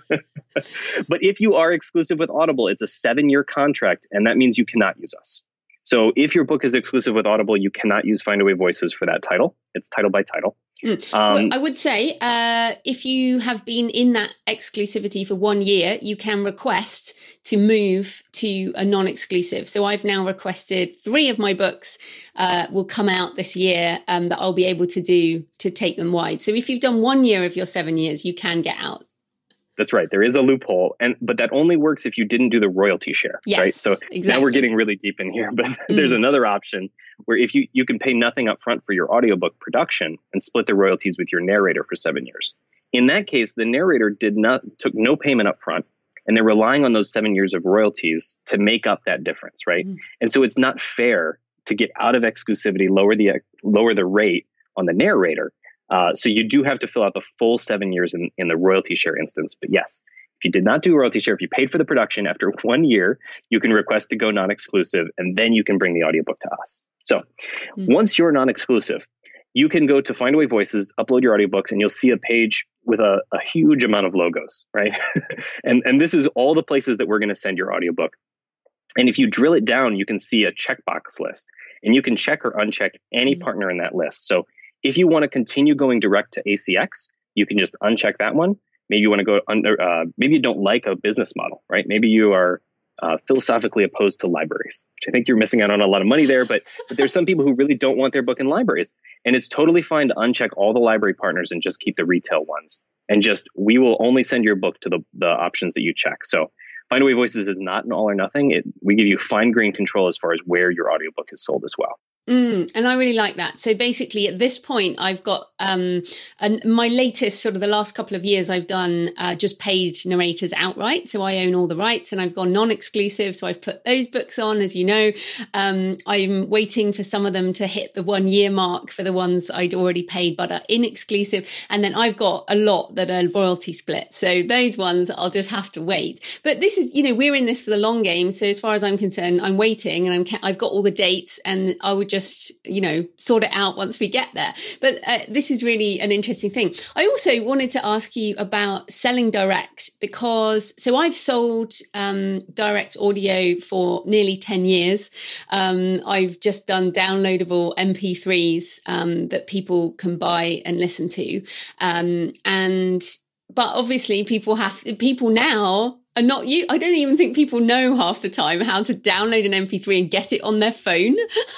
But if you are exclusive with Audible, it's a seven-year contract, and that means you cannot use us. So if your book is exclusive with Audible, you cannot use Findaway Voices for that title. It's title by title. Mm. Um, well, I would say uh, if you have been in that exclusivity for one year, you can request to move to a non-exclusive. So I've now requested three of my books uh, will come out this year um, that I'll be able to do to take them wide. So if you've done one year of your seven years, you can get out. That's right. There is a loophole, and but that only works if you didn't do the royalty share, yes, right? So exactly. Now we're getting really deep in here, but mm. there's another option where if you, you can pay nothing up front for your audiobook production and split the royalties with your narrator for seven years. In that case, the narrator did not took no payment up front, and they're relying on those seven years of royalties to make up that difference, right? Mm. And so it's not fair to get out of exclusivity, lower the lower the rate on the narrator. Uh, so you do have to fill out the full seven years in, in the royalty share instance. But yes, if you did not do royalty share, if you paid for the production after one year, you can request to go non-exclusive, and then you can bring the audiobook to us. So mm-hmm. once you're non-exclusive, you can go to Findaway Voices, upload your audiobooks, and you'll see a page with a, a huge amount of logos, right? and, and this is all the places that we're going to send your audiobook. And if you drill it down, you can see a checkbox list, and you can check or uncheck any mm-hmm. partner in that list. So if you want to continue going direct to A C X, you can just uncheck that one. Maybe you want to go under, uh, maybe you don't like a business model, right? Maybe you are uh, philosophically opposed to libraries, which I think you're missing out on a lot of money there. But, but there's some people who really don't want their book in libraries. And it's totally fine to uncheck all the library partners and just keep the retail ones. And just, we will only send your book to the, the options that you check. So Findaway Voices is not an all or nothing. It, we give you fine grained control as far as where your audiobook is sold as well. Mm, and I really like that. So basically at this point, I've got um, and my latest sort of the last couple of years, I've done uh, just paid narrators outright. So I own all the rights, and I've gone non-exclusive. So I've put those books on, as you know. Um, I'm waiting for some of them to hit the one year mark for the ones I'd already paid, but are in exclusive. And then I've got a lot that are royalty split. So those ones I'll just have to wait. But this is, you know, we're in this for the long game. So as far as I'm concerned, I'm waiting, and I'm, I've got all the dates, and I would just, you know, sort it out once we get there. But uh, this is really an interesting thing. I also wanted to ask you about selling direct, because so I've sold um, direct audio for nearly ten years. Um, I've just done downloadable M P threes um, that people can buy and listen to. Um, and but obviously people have people now are not you. I don't even think people know half the time how to download an M P three and get it on their phone.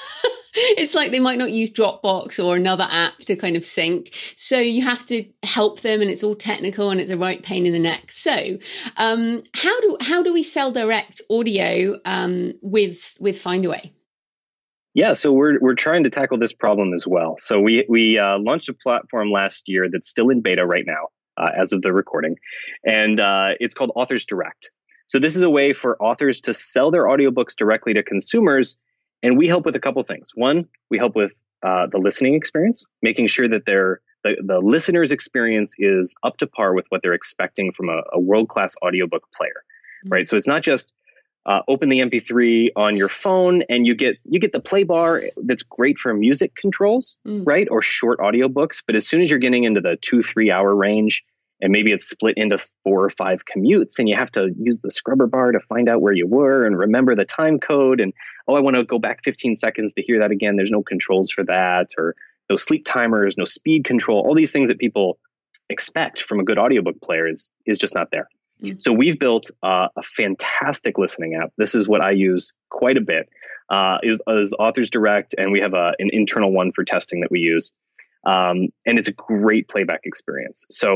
It's like they might not use Dropbox or another app to kind of sync. So you have to help them, and it's all technical, and it's a right pain in the neck. So um, how do how do we sell direct audio um, with with Findaway? Yeah, so we're we're trying to tackle this problem as well. So we we uh, launched a platform last year that's still in beta right now, uh, as of the recording, and uh, it's called Authors Direct. So this is a way for authors to sell their audiobooks directly to consumers. And we help with a couple things. One, we help with uh, the listening experience, making sure that their the, the listener's experience is up to par with what they're expecting from a, a world-class audiobook player, mm-hmm. right? So it's not just uh, open the M P three on your phone and you get you get the play bar that's great for music controls, mm-hmm. right? Or short audiobooks. But as soon as you're getting into the two, three hour range, and maybe it's split into four or five commutes, and you have to use the scrubber bar to find out where you were and remember the time code. And, oh, I want to go back fifteen seconds to hear that again. There's no controls for that, or no sleep timers, no speed control. All these things that people expect from a good audiobook player is, is just not there. Mm-hmm. So we've built uh, a fantastic listening app. This is what I use quite a bit, uh, is, is Authors Direct. And we have a, an internal one for testing that we use. Um, and it's a great playback experience. So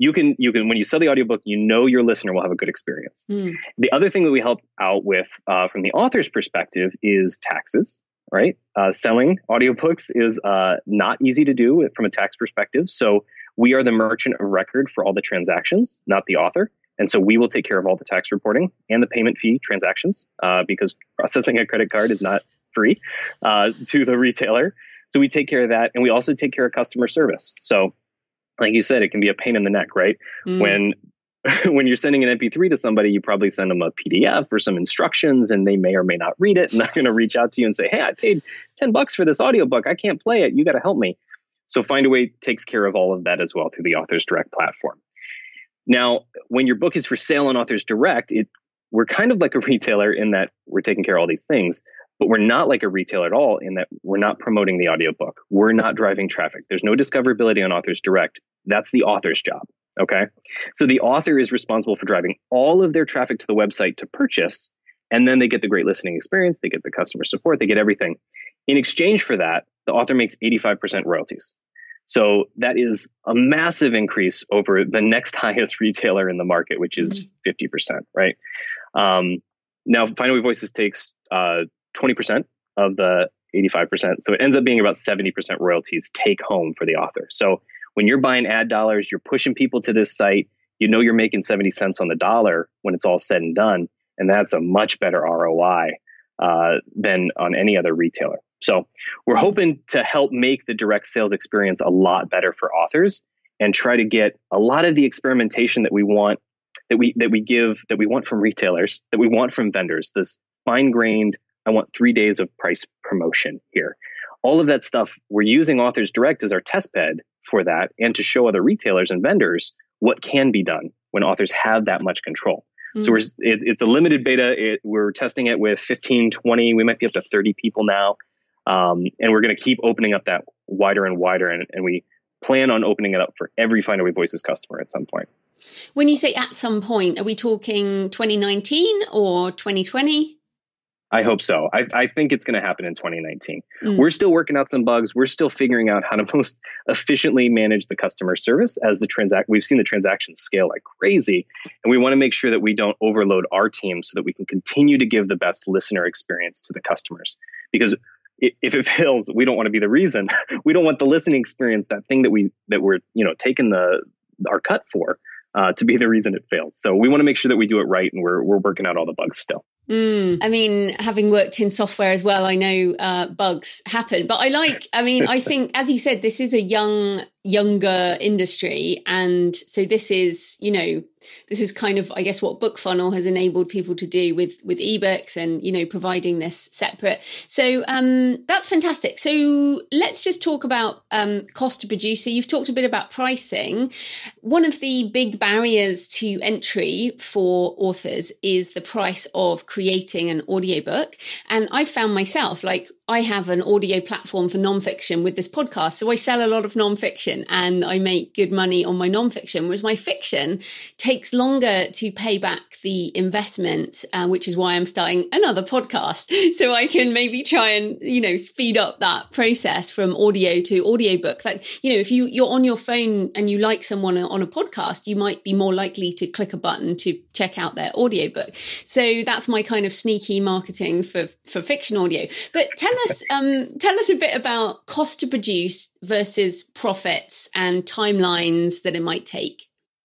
you can, you can, when you sell the audiobook, you know your listener will have a good experience. Mm. The other thing that we help out with uh, from the author's perspective is taxes, right? Uh, selling audiobooks is uh, not easy to do from a tax perspective. So we are the merchant of record for all the transactions, not the author. And so we will take care of all the tax reporting and the payment fee transactions uh, because processing a credit card is not free uh, to the retailer. So we take care of that. And we also take care of customer service. So like you said, it can be a pain in the neck, right? Mm. When when you're sending an M P three to somebody, you probably send them a P D F or some instructions, and they may or may not read it. And they're going to reach out to you and say, hey, I paid ten bucks for this audiobook. I can't play it. You got to help me. So Findaway takes care of all of that as well through the Authors Direct platform. Now, when your book is for sale on Authors Direct, it we're kind of like a retailer in that we're taking care of all these things, but we're not like a retailer at all in that we're not promoting the audiobook. We're not driving traffic. There's no discoverability on Authors Direct. That's the author's job. Okay. So the author is responsible for driving all of their traffic to the website to purchase, and then they get the great listening experience. They get the customer support. They get everything. In exchange for that, the author makes eighty-five percent royalties. So that is a massive increase over the next highest retailer in the market, which is fifty percent, right? Um, now, Findaway Voices takes uh, twenty percent of the eighty-five percent. So it ends up being about seventy percent royalties take home for the author. So when you're buying ad dollars, you're pushing people to this site, you know you're making seventy cents on the dollar when it's all said and done. And that's a much better R O I uh, than on any other retailer. So we're hoping to help make the direct sales experience a lot better for authors and try to get a lot of the experimentation that we want, that we that we give, that we want from retailers, that we want from vendors, this fine-grained, I want three days of price promotion here. All of that stuff, we're using Authors Direct as our test bed for that and to show other retailers and vendors what can be done when authors have that much control. Mm-hmm. So we're, it, it's a limited beta. It, we're testing it with fifteen, twenty, we might be up to thirty people now. Um, and we're going to keep opening up that wider and wider. And, and we plan on opening it up for every Findaway Voices customer at some point. When you say at some point, are we talking twenty nineteen or twenty twenty? I hope so. I, I think it's going to happen in twenty nineteen. Mm. We're still working out some bugs. We're still figuring out how to most efficiently manage the customer service as the transact. We've seen the transactions scale like crazy, and we want to make sure that we don't overload our team so that we can continue to give the best listener experience to the customers. Because if it fails, we don't want to be the reason. We don't want the listening experience, that thing that we that we're you know taking the our cut for, uh, to be the reason it fails. So we want to make sure that we do it right, and we're we're working out all the bugs still. Mm. I mean, having worked in software as well, I know uh, bugs happen. But I like, I mean, I think, as you said, this is a young, younger industry. And so this is, you know, this is kind of, I guess, what BookFunnel has enabled people to do with, with ebooks and, you know, providing this separate. So um, that's fantastic. So let's just talk about um, cost to produce. So you've talked a bit about pricing. One of the big barriers to entry for authors is the price of creating an audiobook. And I found myself, like, I have an audio platform for nonfiction with this podcast. So I sell a lot of nonfiction and I make good money on my nonfiction, whereas my fiction takes longer to pay back the investment, uh, which is why I'm starting another podcast. So I can maybe try and, you know, speed up that process from audio to audiobook. That, you know, if you, you're on your phone and you like someone on a podcast, you might be more likely to click a button to check out their audiobook. So that's my kind of sneaky marketing for, for fiction audio. But tell us, um, tell us a bit about cost to produce versus profits and timelines that it might take.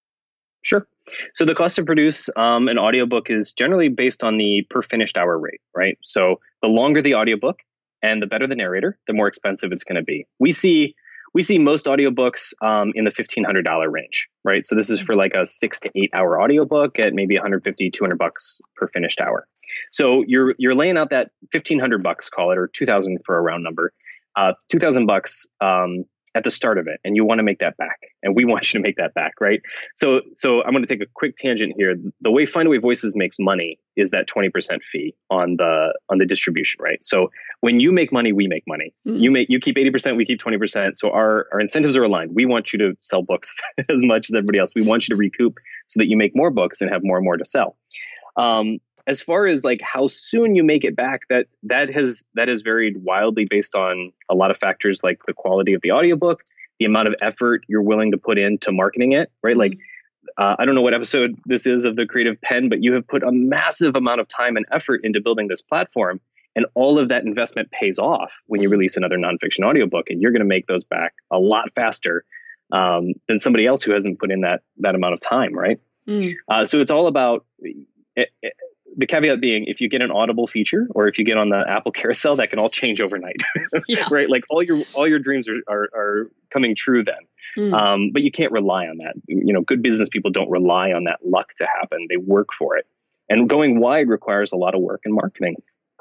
Sure. So the cost to produce um, an audiobook is generally based on the per finished hour rate, right? So the longer the audiobook and the better the narrator, the more expensive it's going to be. We see we see most audiobooks um, in the fifteen hundred dollars range, right? So this is for like a six to eight hour audiobook at maybe one hundred fifty, two hundred bucks per finished hour. So you're you're laying out that fifteen hundred bucks, call it, or two thousand for a round number, uh, two thousand bucks um, at the start of it, and you want to make that back, and we want you to make that back, right? So, so I'm going to take a quick tangent here. The way Findaway Voices makes money is that twenty percent fee on the on the distribution, right? So when you make money, we make money. Mm-hmm. You make you keep eighty percent, we keep twenty percent. So our our incentives are aligned. We want you to sell books as much as everybody else. We want you to recoup so that you make more books and have more and more to sell. Um, As far as like how soon you make it back, that that has that has varied wildly based on a lot of factors like the quality of the audiobook, the amount of effort you're willing to put into marketing it, right? Mm-hmm. Like, uh, I don't know what episode this is of the Creative Pen, but you have put a massive amount of time and effort into building this platform. And all of that investment pays off when you release another nonfiction audiobook, and you're going to make those back a lot faster um, than somebody else who hasn't put in that that amount of time, right? Mm. Uh, so it's all about it, it, the caveat being, if you get an Audible feature or if you get on the Apple Carousel, that can all change overnight, yeah. right? Like all your all your dreams are are, are coming true then. Mm. Um, but you can't rely on that. You know, good business people don't rely on that luck to happen. They work for it, and going wide requires a lot of work in marketing.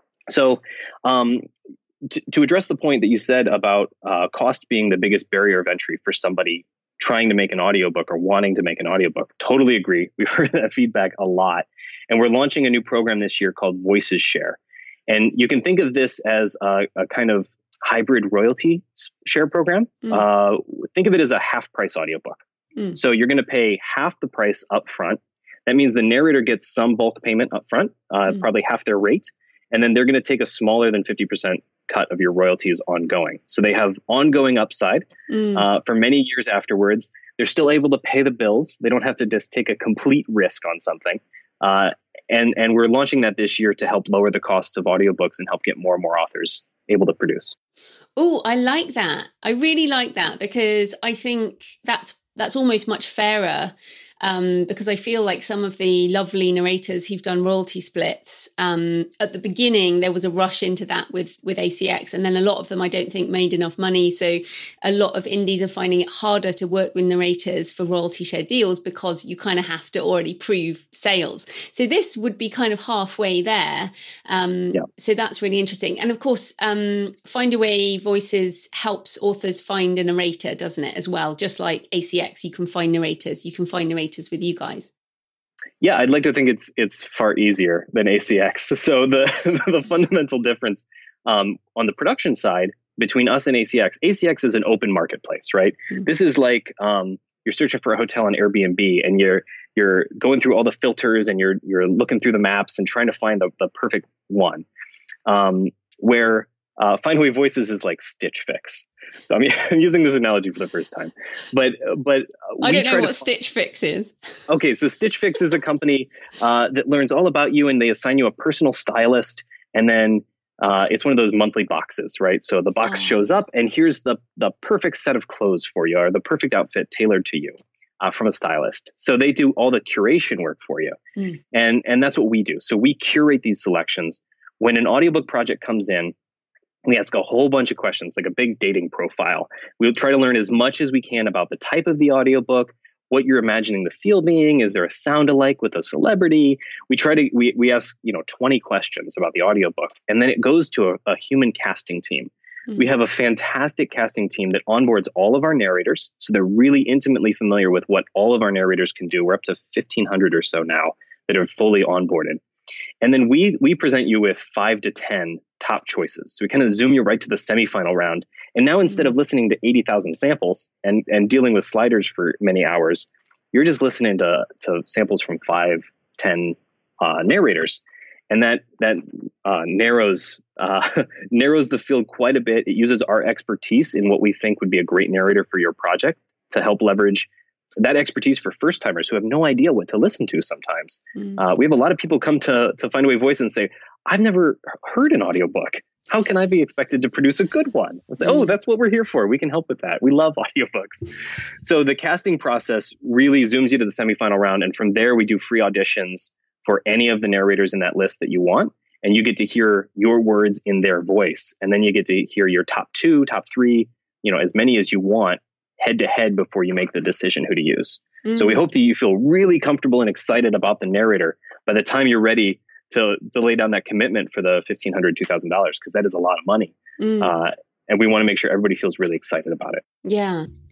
So um, to, to address the point that you said about uh, cost being the biggest barrier of entry for somebody trying to make an audiobook or wanting to make an audiobook, totally agree. We've heard that feedback a lot. And we're launching a new program this year called Voices Share. And you can think of this as a, a kind of hybrid royalty share program. Mm. Uh, think of it as a half price audiobook. Mm. So you're going to pay half the price up front. That means the narrator gets some bulk payment up front, uh, mm. probably half their rate. And then they're going to take a smaller than fifty percent cut of your royalties ongoing. So they have ongoing upside mm. uh, for many years afterwards. They're still able to pay the bills. They don't have to just take a complete risk on something. Uh, and, and we're launching that this year to help lower the cost of audiobooks and help get more and more authors able to produce. Oh, I like that. I really like that, because I think that's that's almost much fairer. Um, because I feel like some of the lovely narrators who've done royalty splits, um, at the beginning, there was a rush into that with, with A C X. And then a lot of them, I don't think, made enough money. So a lot of indies are finding it harder to work with narrators for royalty share deals, because you kind of have to already prove sales. So this would be kind of halfway there. Um, yeah. So that's really interesting. And of course, um, Findaway Voices helps authors find a narrator, doesn't it, as well? Just like A C X, you can find narrators, you can find narrators with you guys. Yeah, I'd like to think it's it's far easier than A C X. So the the fundamental difference um, on the production side between us and A C X, A C X is an open marketplace, right? Mm-hmm. This is like um, you're searching for a hotel on Airbnb, and you're you're going through all the filters, and you're you're looking through the maps and trying to find the, the perfect one. Um, where Uh, Findaway Voices is like Stitch Fix. So I'm, I'm using this analogy for the first time, but but I don't know what f- Stitch Fix is. Okay, so Stitch Fix is a company uh, that learns all about you, and they assign you a personal stylist, and then uh, it's one of those monthly boxes, right? So the box oh. shows up, and here's the the perfect set of clothes for you, or the perfect outfit tailored to you uh, from a stylist. So they do all the curation work for you, mm. and and that's what we do. So we curate these selections. When an audiobook project comes in, we ask a whole bunch of questions, like a big dating profile. We'll try to learn as much as we can about the type of the audiobook, what you're imagining the feel being. Is there a sound alike with a celebrity? We try to, we, we ask, you know, twenty questions about the audiobook, and then it goes to a, a human casting team. Mm-hmm. We have a fantastic casting team that onboards all of our narrators. So they're really intimately familiar with what all of our narrators can do. We're up to fifteen hundred or so now that are fully onboarded. And then we we present you with five to ten top choices. So we kind of zoom you right to the semifinal round. And now instead of listening to eighty thousand samples and, and dealing with sliders for many hours, you're just listening to, to samples from five, ten uh, narrators. And that that uh, narrows uh, narrows the field quite a bit. It uses our expertise in what we think would be a great narrator for your project to help leverage that expertise for first timers who have no idea what to listen to sometimes. Mm. Uh, we have a lot of people come to, to Findaway Voice and say, I've never heard an audiobook. How can I be expected to produce a good one? I say, mm. oh, that's what we're here for. We can help with that. We love audiobooks. So the casting process really zooms you to the semifinal round. And from there, we do free auditions for any of the narrators in that list that you want. And you get to hear your words in their voice. And then you get to hear your top two, top three, you know, as many as you want, head to head before you make the decision who to use. Mm. So we hope that you feel really comfortable and excited about the narrator by the time you're ready to, to lay down that commitment for the fifteen hundred dollars, two thousand dollars, because that is a lot of money. Mm. Uh, and we want to make sure everybody feels really excited about it. Yeah.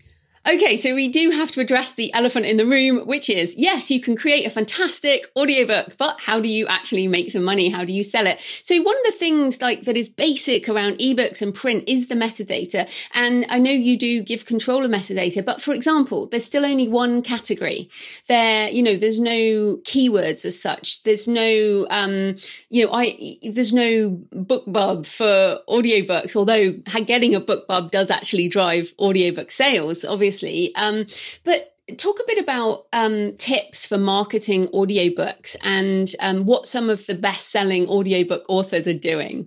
Okay, so we do have to address the elephant in the room, which is, yes, you can create a fantastic audiobook, but how do you actually make some money? How do you sell it? So one of the things like that is basic around ebooks and print is the metadata. And I know you do give control of metadata, but for example, there's still only one category. There, you know, there's no keywords as such. There's no, um, you know, I, there's no BookBub for audiobooks, although getting a BookBub does actually drive audiobook sales, obviously. Um, but talk a bit about um, tips for marketing audiobooks and um, what some of the best-selling audiobook authors are doing.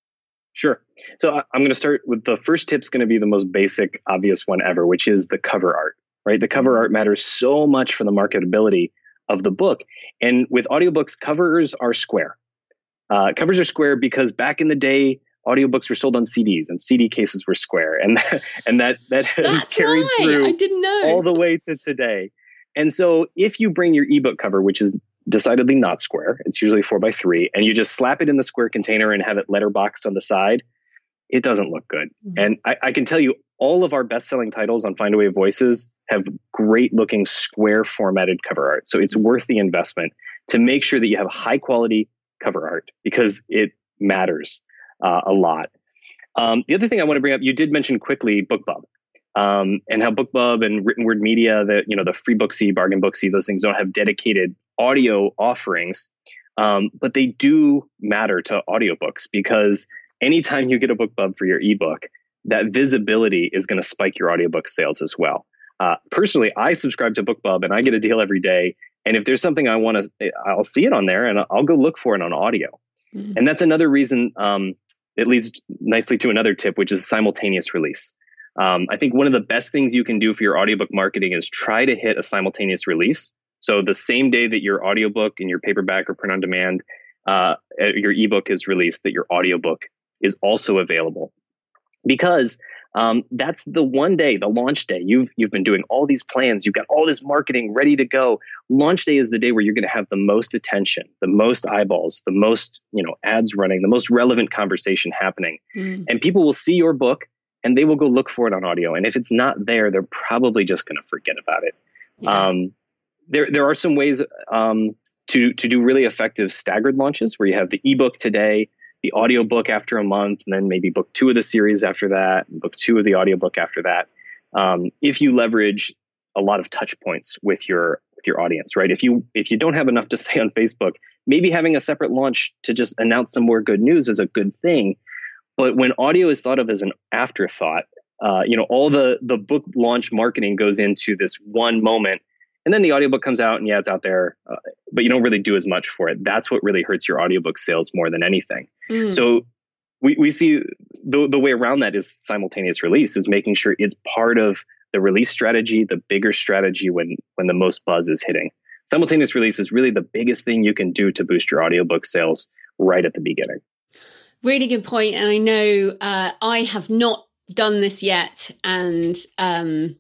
Sure. So I'm going to start with the first tip's going to be the most basic, obvious one ever, which is the cover art, right? The cover art matters so much for the marketability of the book. And with audiobooks, covers are square. Uh, covers are square because back in the day, audiobooks were sold on C Ds and C D cases were square. And, and that, that has That's carried why. through I didn't know. all the way to today. And so if you bring your ebook cover, which is decidedly not square, it's usually four by three, and you just slap it in the square container and have it letterboxed on the side, it doesn't look good. Mm-hmm. And I, I can tell you all of our best-selling titles on Find a Way Voices have great looking square formatted cover art. So it's worth the investment to make sure that you have high quality cover art because it matters. Uh, a lot. Um, the other thing I want to bring up, you did mention quickly BookBub um, and how BookBub and Written Word Media, the you know the Free Booksy, Bargain Booksy, those things don't have dedicated audio offerings, um, but they do matter to audiobooks because anytime you get a BookBub for your ebook, that visibility is going to spike your audiobook sales as well. Uh, personally, I subscribe to BookBub and I get a deal every day. And if there's something I want to, I'll see it on there and I'll go look for it on audio. Mm-hmm. And that's another reason. Um, It leads nicely to another tip, which is simultaneous release. Um, I think one of the best things you can do for your audiobook marketing is try to hit a simultaneous release. So the same day that your audiobook and your paperback or print on demand, uh, your ebook is released, that your audiobook is also available. Because um, that's the one day, the launch day. You've you've been doing all these plans. You've got all this marketing ready to go. Launch day is the day where you're going to have the most attention, the most eyeballs, the most you know ads running, the most relevant conversation happening. Mm. And people will see your book and they will go look for it on audio. And if it's not there, they're probably just going to forget about it. Yeah. Um, there there are some ways um, to to do really effective staggered launches where you have the ebook today, the audiobook after a month, and then maybe book two of the series after that, and book two of the audiobook after that. Um, if you leverage a lot of touch points with your with your audience, right? If you if you don't have enough to say on Facebook, maybe having a separate launch to just announce some more good news is a good thing. But when audio is thought of as an afterthought, uh, you know, all the the book launch marketing goes into this one moment. And then the audiobook comes out and yeah, it's out there, uh, but you don't really do as much for it. That's what really hurts your audiobook sales more than anything. Mm. So we, we see the, the way around that is simultaneous release, is making sure it's part of the release strategy, the bigger strategy when, when the most buzz is hitting. Simultaneous release is really the biggest thing you can do to boost your audiobook sales right at the beginning. Really good point. And I know uh, I have not done this yet. And um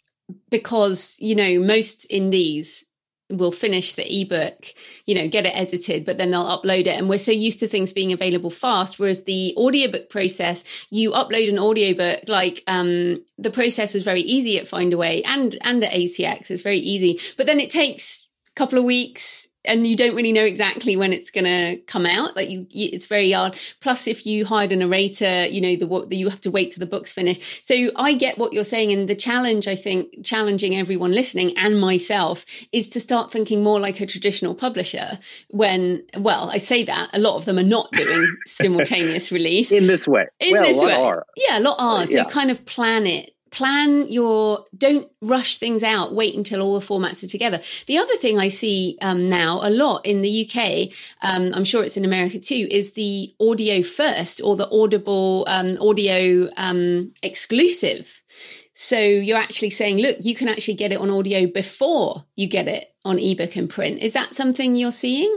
because, you know, most indies will finish the ebook, you know, get it edited, but then they'll upload it. And we're so used to things being available fast. Whereas the audiobook process, you upload an audiobook, like um, the process was very easy at Findaway and, and at A C X. It's very easy. But then it takes a couple of weeks and you don't really know exactly when it's going to come out. Like you, it's very hard. Plus, if you hired a narrator, you know, the, the you have to wait till the book's finished. So I get what you're saying. And the challenge, I think, challenging everyone listening and myself is to start thinking more like a traditional publisher when, well, I say that a lot of them are not doing simultaneous release. In this way. In well, this a lot way. Are. Yeah, a lot are. So yeah. you kind of plan it. Plan your, don't rush things out, wait until all the formats are together. The other thing I see um, now a lot in the U K, um, I'm sure it's in America too, is the audio first or the Audible um, audio um, exclusive. So you're actually saying, look, you can actually get it on audio before you get it on ebook and print. Is that something you're seeing?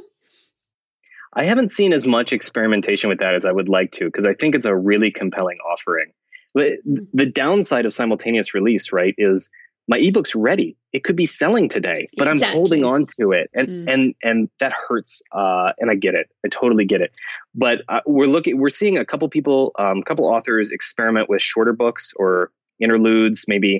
I haven't seen as much experimentation with that as I would like to, because I think it's a really compelling offering. The downside of simultaneous release, right, is my ebook's ready. It could be selling today, but exactly. I'm holding on to it. And mm. and and that hurts. Uh, and I get it. I totally get it. But uh, we're looking, we're seeing a couple people, a um, couple authors experiment with shorter books or interludes, maybe,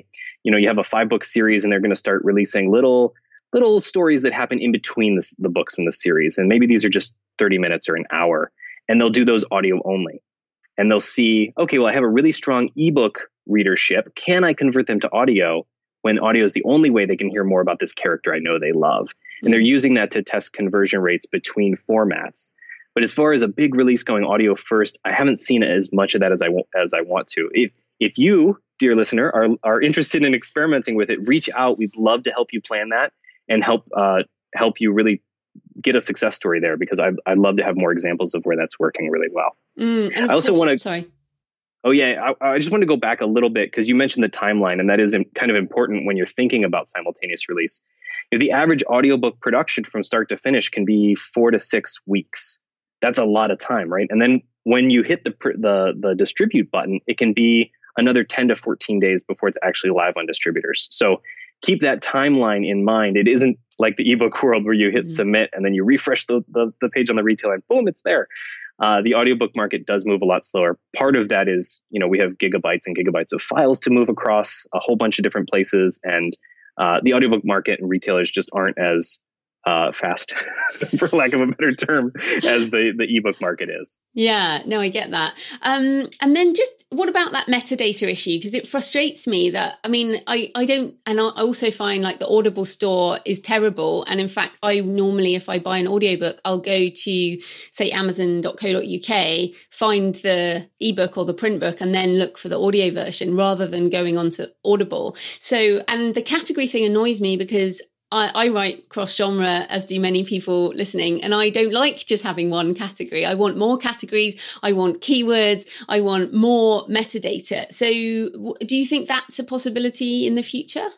you know, you have a five book series and they're going to start releasing little, little stories that happen in between the, the books in the series. And maybe these are just thirty minutes or an hour, and they'll do those audio only. And they'll see, okay, well, I have a really strong ebook readership. Can I convert them to audio when audio is the only way they can hear more about this character I know they love? And they're using that to test conversion rates between formats. But as far as a big release going audio first, I haven't seen as much of that as I want, as I want to. If if you, dear listener, are are interested in experimenting with it, reach out. We'd love to help you plan that and help uh, help you really get a success story there, because I'd, I'd love to have more examples of where that's working really well. Mm, and I also want to. Sorry. Oh, yeah. I, I just want to go back a little bit because you mentioned the timeline, and that is kind of important when you're thinking about simultaneous release. You know, the average audiobook production from start to finish can be four to six weeks. That's a lot of time, right? And then when you hit the the the distribute button, it can be another ten to fourteen days before it's actually live on distributors. So keep that timeline in mind. It isn't like the ebook world where you hit mm-hmm. submit and then you refresh the, the, the page on the retailer and boom, it's there. Uh, the audiobook market does move a lot slower. Part of that is, you know, we have gigabytes and gigabytes of files to move across a whole bunch of different places. And uh, the audiobook market and retailers just aren't as uh, fast, for lack of a better term, as the, the ebook market is. Yeah, no, I get that. Um, and then just what about that metadata issue? Because it frustrates me that, I mean, I, I don't, and I also find like the Audible store is terrible. And in fact, I normally, if I buy an audiobook, I'll go to say amazon dot co dot uk, find the ebook or the print book, and then look for the audio version rather than going on to Audible. So, and the category thing annoys me because I, I write cross-genre, as do many people listening, and I don't like just having one category. I want more categories. I want keywords. I want more metadata. So do you think that's a possibility in the future?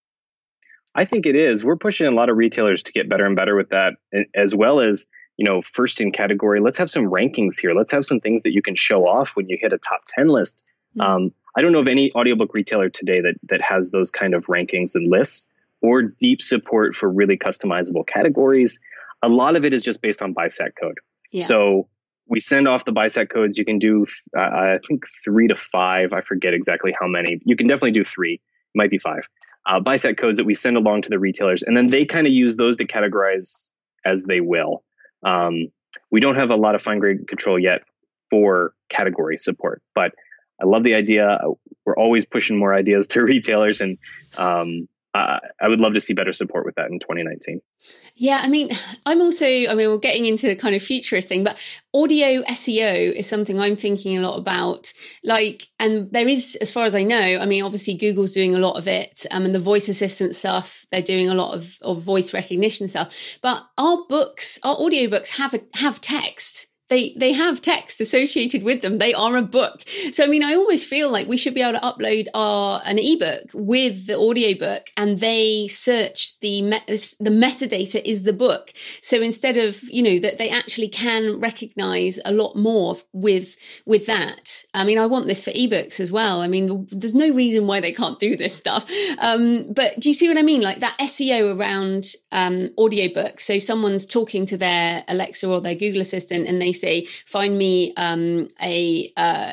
I think it is. We're pushing a lot of retailers to get better and better with that, as well as, you know, first in category. Let's have some rankings here. Let's have some things that you can show off when you hit a top ten list. Mm-hmm. Um, I don't know of any audiobook retailer today that that has those kind of rankings and lists, or deep support for really customizable categories. A lot of it is just based on B I S A C code. Yeah. So we send off the B I S A C codes. You can do, uh, I think, three to five. I forget exactly how many. You can definitely do three. It might be five. Uh, B I S A C codes that we send along to the retailers. And then they kind of use those to categorize as they will. Um, we don't have a lot of fine-grained control yet for category support. But I love the idea. We're always pushing more ideas to retailers. And um Uh, I would love to see better support with that in twenty nineteen. Yeah, I mean, I'm also, I mean, we're getting into the kind of futurist thing, but audio S E O is something I'm thinking a lot about. Like, and there is, as far as I know, I mean, obviously Google's doing a lot of it, um, and the voice assistant stuff, they're doing a lot of, of voice recognition stuff. But our books, our audiobooks have a, have text. They they have text associated with them. They are a book. So, I mean, I always feel like we should be able to upload our an ebook with the audiobook, and they search the met, the metadata is the book. So instead of, you know, that they actually can recognize a lot more with with that. I mean, I want this for ebooks as well. I mean, there's no reason why they can't do this stuff. Um, but do you see what I mean? Like that S E O around um, audiobooks. So someone's talking to their Alexa or their Google Assistant, and they say, find me um, a, uh,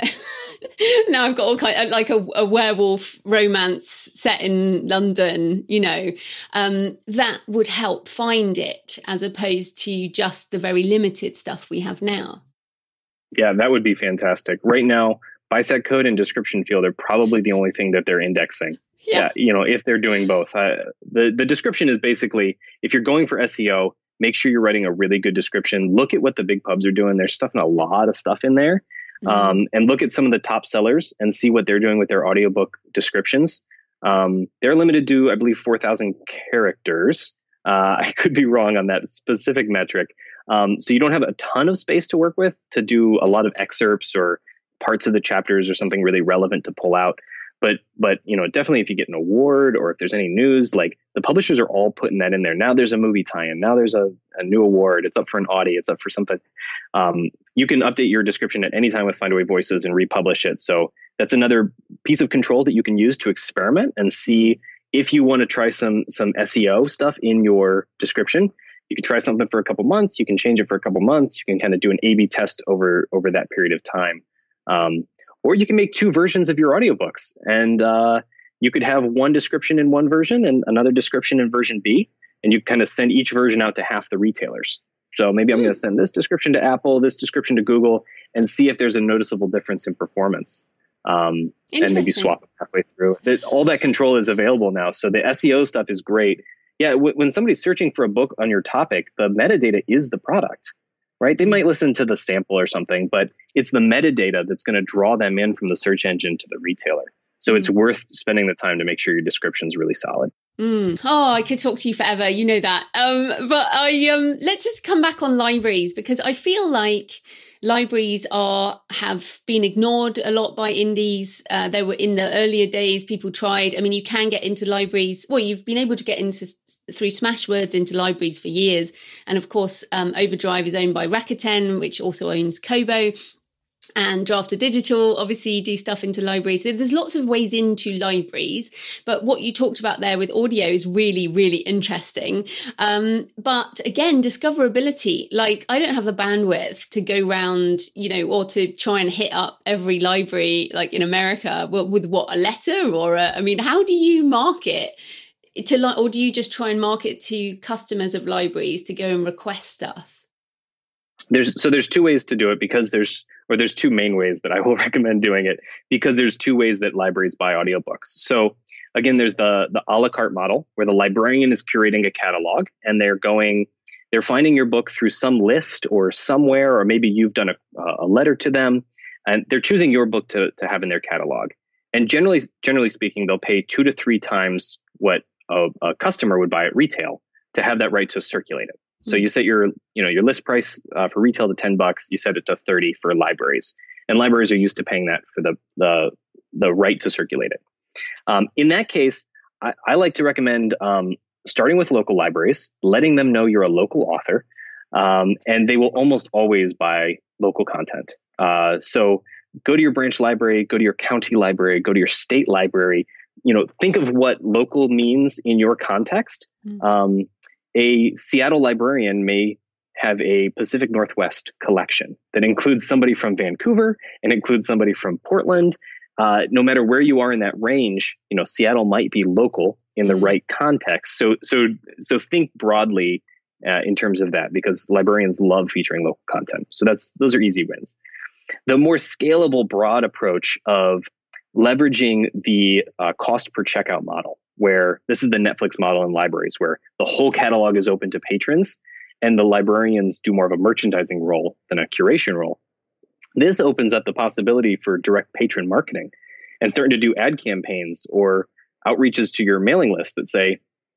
now I've got all kind of like a, a werewolf romance set in London, you know, um, that would help find it as opposed to just the very limited stuff we have now. Yeah, that would be fantastic. Right now, B I S A C code and description field are probably the only thing that they're indexing. Yeah. yeah you know, if they're doing both. Uh, the, the description is basically, if you're going for S E O, make sure you're writing a really good description. Look at what the big pubs are doing. They're stuffing a lot of stuff in there. Mm-hmm. Um, and look at some of the top sellers and see what they're doing with their audiobook descriptions. Um, they're limited to, I believe, four thousand characters. Uh, I could be wrong on that specific metric. Um, so you don't have a ton of space to work with to do a lot of excerpts or parts of the chapters or something really relevant to pull out. But, but you know, definitely if you get an award or if there's any news, like the publishers are all putting that in there. Now there's a movie tie-in. Now there's a, a new award. It's up for an Audie. It's up for something. Um, you can update your description at any time with Findaway Voices and republish it. So that's another piece of control that you can use to experiment and see if you want to try some some S E O stuff in your description. You can try something for a couple months. You can change it for a couple months. You can kind of do an A B test over over that period of time. Um, Or you can make two versions of your audiobooks and, uh, you could have one description in one version and another description in version B, and you kind of send each version out to half the retailers. So maybe I'm going to send this description to Apple, this description to Google, and see if there's a noticeable difference in performance. Um, and maybe swap it halfway through. It, all that control is available now. So the S E O stuff is great. Yeah, w- when somebody's searching for a book on your topic, the metadata is the product, right? They might listen to the sample or something, but it's the metadata that's going to draw them in from the search engine to the retailer. So it's worth spending the time to make sure your description's really solid. Mm. Oh, I could talk to you forever. You know that. Um, but I um, let's just come back on libraries, because I feel like libraries are have been ignored a lot by indies. Uh, they were in the earlier days. People tried. I mean, you can get into libraries. Well, you've been able to get into through Smashwords into libraries for years. And of course, um, Overdrive is owned by Rakuten, which also owns Kobo. And Drafter Digital obviously do stuff into libraries. So there's lots of ways into libraries. But what you talked about there with audio is really, really interesting. Um, but again, discoverability, like I don't have the bandwidth to go round, you know, or to try and hit up every library like in America with, with what, a letter or a, I mean, how do you market to like, or do you just try and market to customers of libraries to go and request stuff? There's so there's two ways to do it because there's or there's two main ways that I will recommend doing it because there's two ways that libraries buy audiobooks. So again, there's the the a la carte model where the librarian is curating a catalog and they're going they're finding your book through some list or somewhere, or maybe you've done a, a letter to them and they're choosing your book to to have in their catalog. And generally generally speaking, they'll pay two to three times what a, a customer would buy at retail to have that right to circulate it. So you set your, you know, your list price uh, for retail to ten bucks. You set it to thirty for libraries, and libraries are used to paying that for the the the right to circulate it. Um, in that case, I, I like to recommend um, starting with local libraries, letting them know you're a local author, um, and they will almost always buy local content. Uh, so go to your branch library, go to your county library, go to your state library. You know, think of what local means in your context. Mm-hmm. Um, A Seattle librarian may have a Pacific Northwest collection that includes somebody from Vancouver and includes somebody from Portland. Uh, no matter where you are in that range, you know, Seattle might be local in the mm. right context. So, so, so think broadly uh, in terms of that, because librarians love featuring local content. So that's those are easy wins. The more scalable, broad approach of leveraging the uh, cost per checkout model, where this is the Netflix model in libraries, where the whole catalog is open to patrons and the librarians do more of a merchandising role than a curation role. This opens up the possibility for direct patron marketing and starting to do ad campaigns or outreaches to your mailing list that say,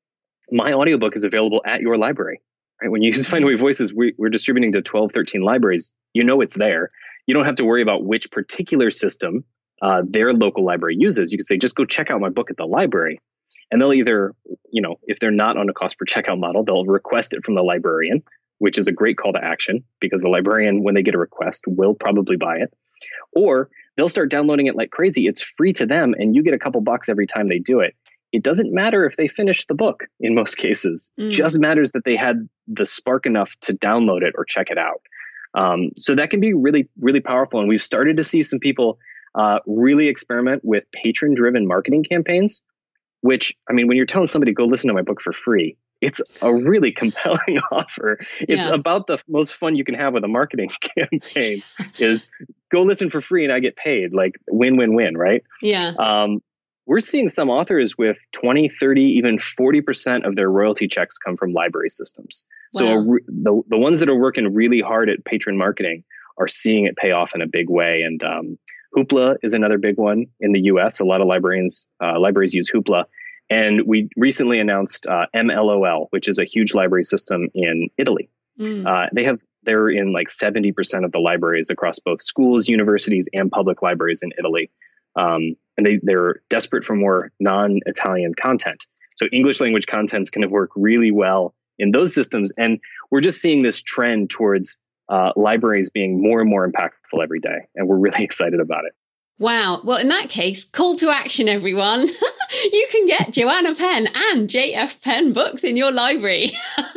my audiobook is available at your library. Right? When you use Findaway Voices, we, we're distributing to twelve, thirteen libraries. You know it's there. You don't have to worry about which particular system uh, their local library uses. You can say, just go check out my book at the library. And they'll either, you know, if they're not on a cost per checkout model, they'll request it from the librarian, which is a great call to action because the librarian, when they get a request, will probably buy it. Or they'll start downloading it like crazy. It's free to them and you get a couple bucks every time they do it. It doesn't matter if they finish the book in most cases. Mm. It just matters that they had the spark enough to download it or check it out. Um, so that can be really, really powerful. And we've started to see some people uh, really experiment with patron-driven marketing campaigns, which, I mean, when you're telling somebody, go listen to my book for free, it's a really compelling offer. It's yeah. about the most fun you can have with a marketing campaign is go listen for free and I get paid, like win, win, win, right? Yeah. Um, we're seeing some authors with twenty, thirty, even forty percent of their royalty checks come from library systems. Wow. So a, the, the ones that are working really hard at patron marketing are seeing it pay off in a big way. And um, Hoopla is another big one in the U S. A lot of librarians, uh, libraries use Hoopla. And we recently announced uh, M L O L, which is a huge library system in Italy. Mm. Uh, they have, they're in like seventy percent of the libraries across both schools, universities, and public libraries in Italy. Um, and they, they're desperate for more non-Italian content. So English language contents can work really well in those systems. And we're just seeing this trend towards uh, libraries being more and more impactful every day. And we're really excited about it. Wow. Well, in that case, call to action, everyone. You can get Joanna Penn and J F Penn books in your library.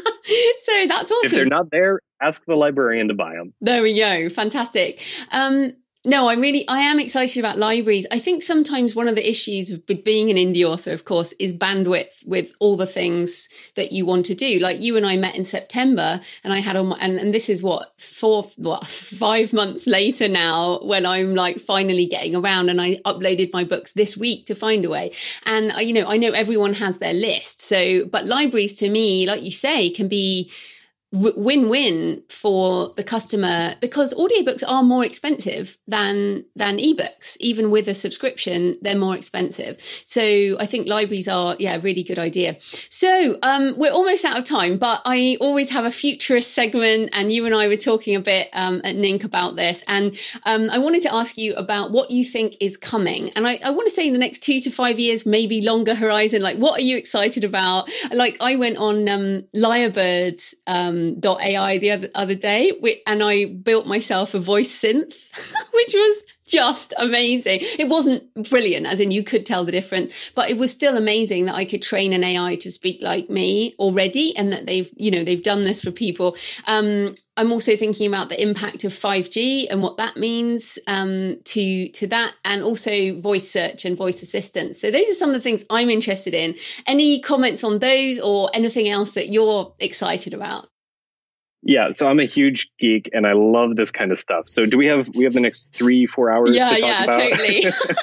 So that's awesome. If they're not there, ask the librarian to buy them. There we go. Fantastic. Um, No, I'm really, I am excited about libraries. I think sometimes one of the issues with being an indie author, of course, is bandwidth with all the things that you want to do. Like you and I met in September and I had on my, and, and this is what, four, what, five months later now when I'm like finally getting around, and I uploaded my books this week to Findaway. And, you know, I know everyone has their list. So, but libraries to me, like you say, can be win-win for the customer, because audiobooks are more expensive than than ebooks. Even with a subscription, they're more expensive. So I think libraries are, yeah, a really good idea. So um, we're almost out of time, but I always have a futurist segment, and you and I were talking a bit um, at Ninc about this. And um, I wanted to ask you about what you think is coming. And I, I want to say in the next two to five years, maybe longer horizon, like what are you excited about? Like I went on um, Lyrebird, um, Dot A I the other, other day, and I built myself a voice synth, which was just amazing. It wasn't brilliant, as in you could tell the difference, but it was still amazing that I could train an A I to speak like me already, and that they've, you know, they've done this for people. Um, I'm also thinking about the impact of five G and what that means um, to to that, and also voice search and voice assistance. So those are some of the things I'm interested in. Any comments on those or anything else that you're excited about? Yeah, so I'm a huge geek and I love this kind of stuff. So do we have we have the next three, four hours yeah, to talk yeah, about? Totally.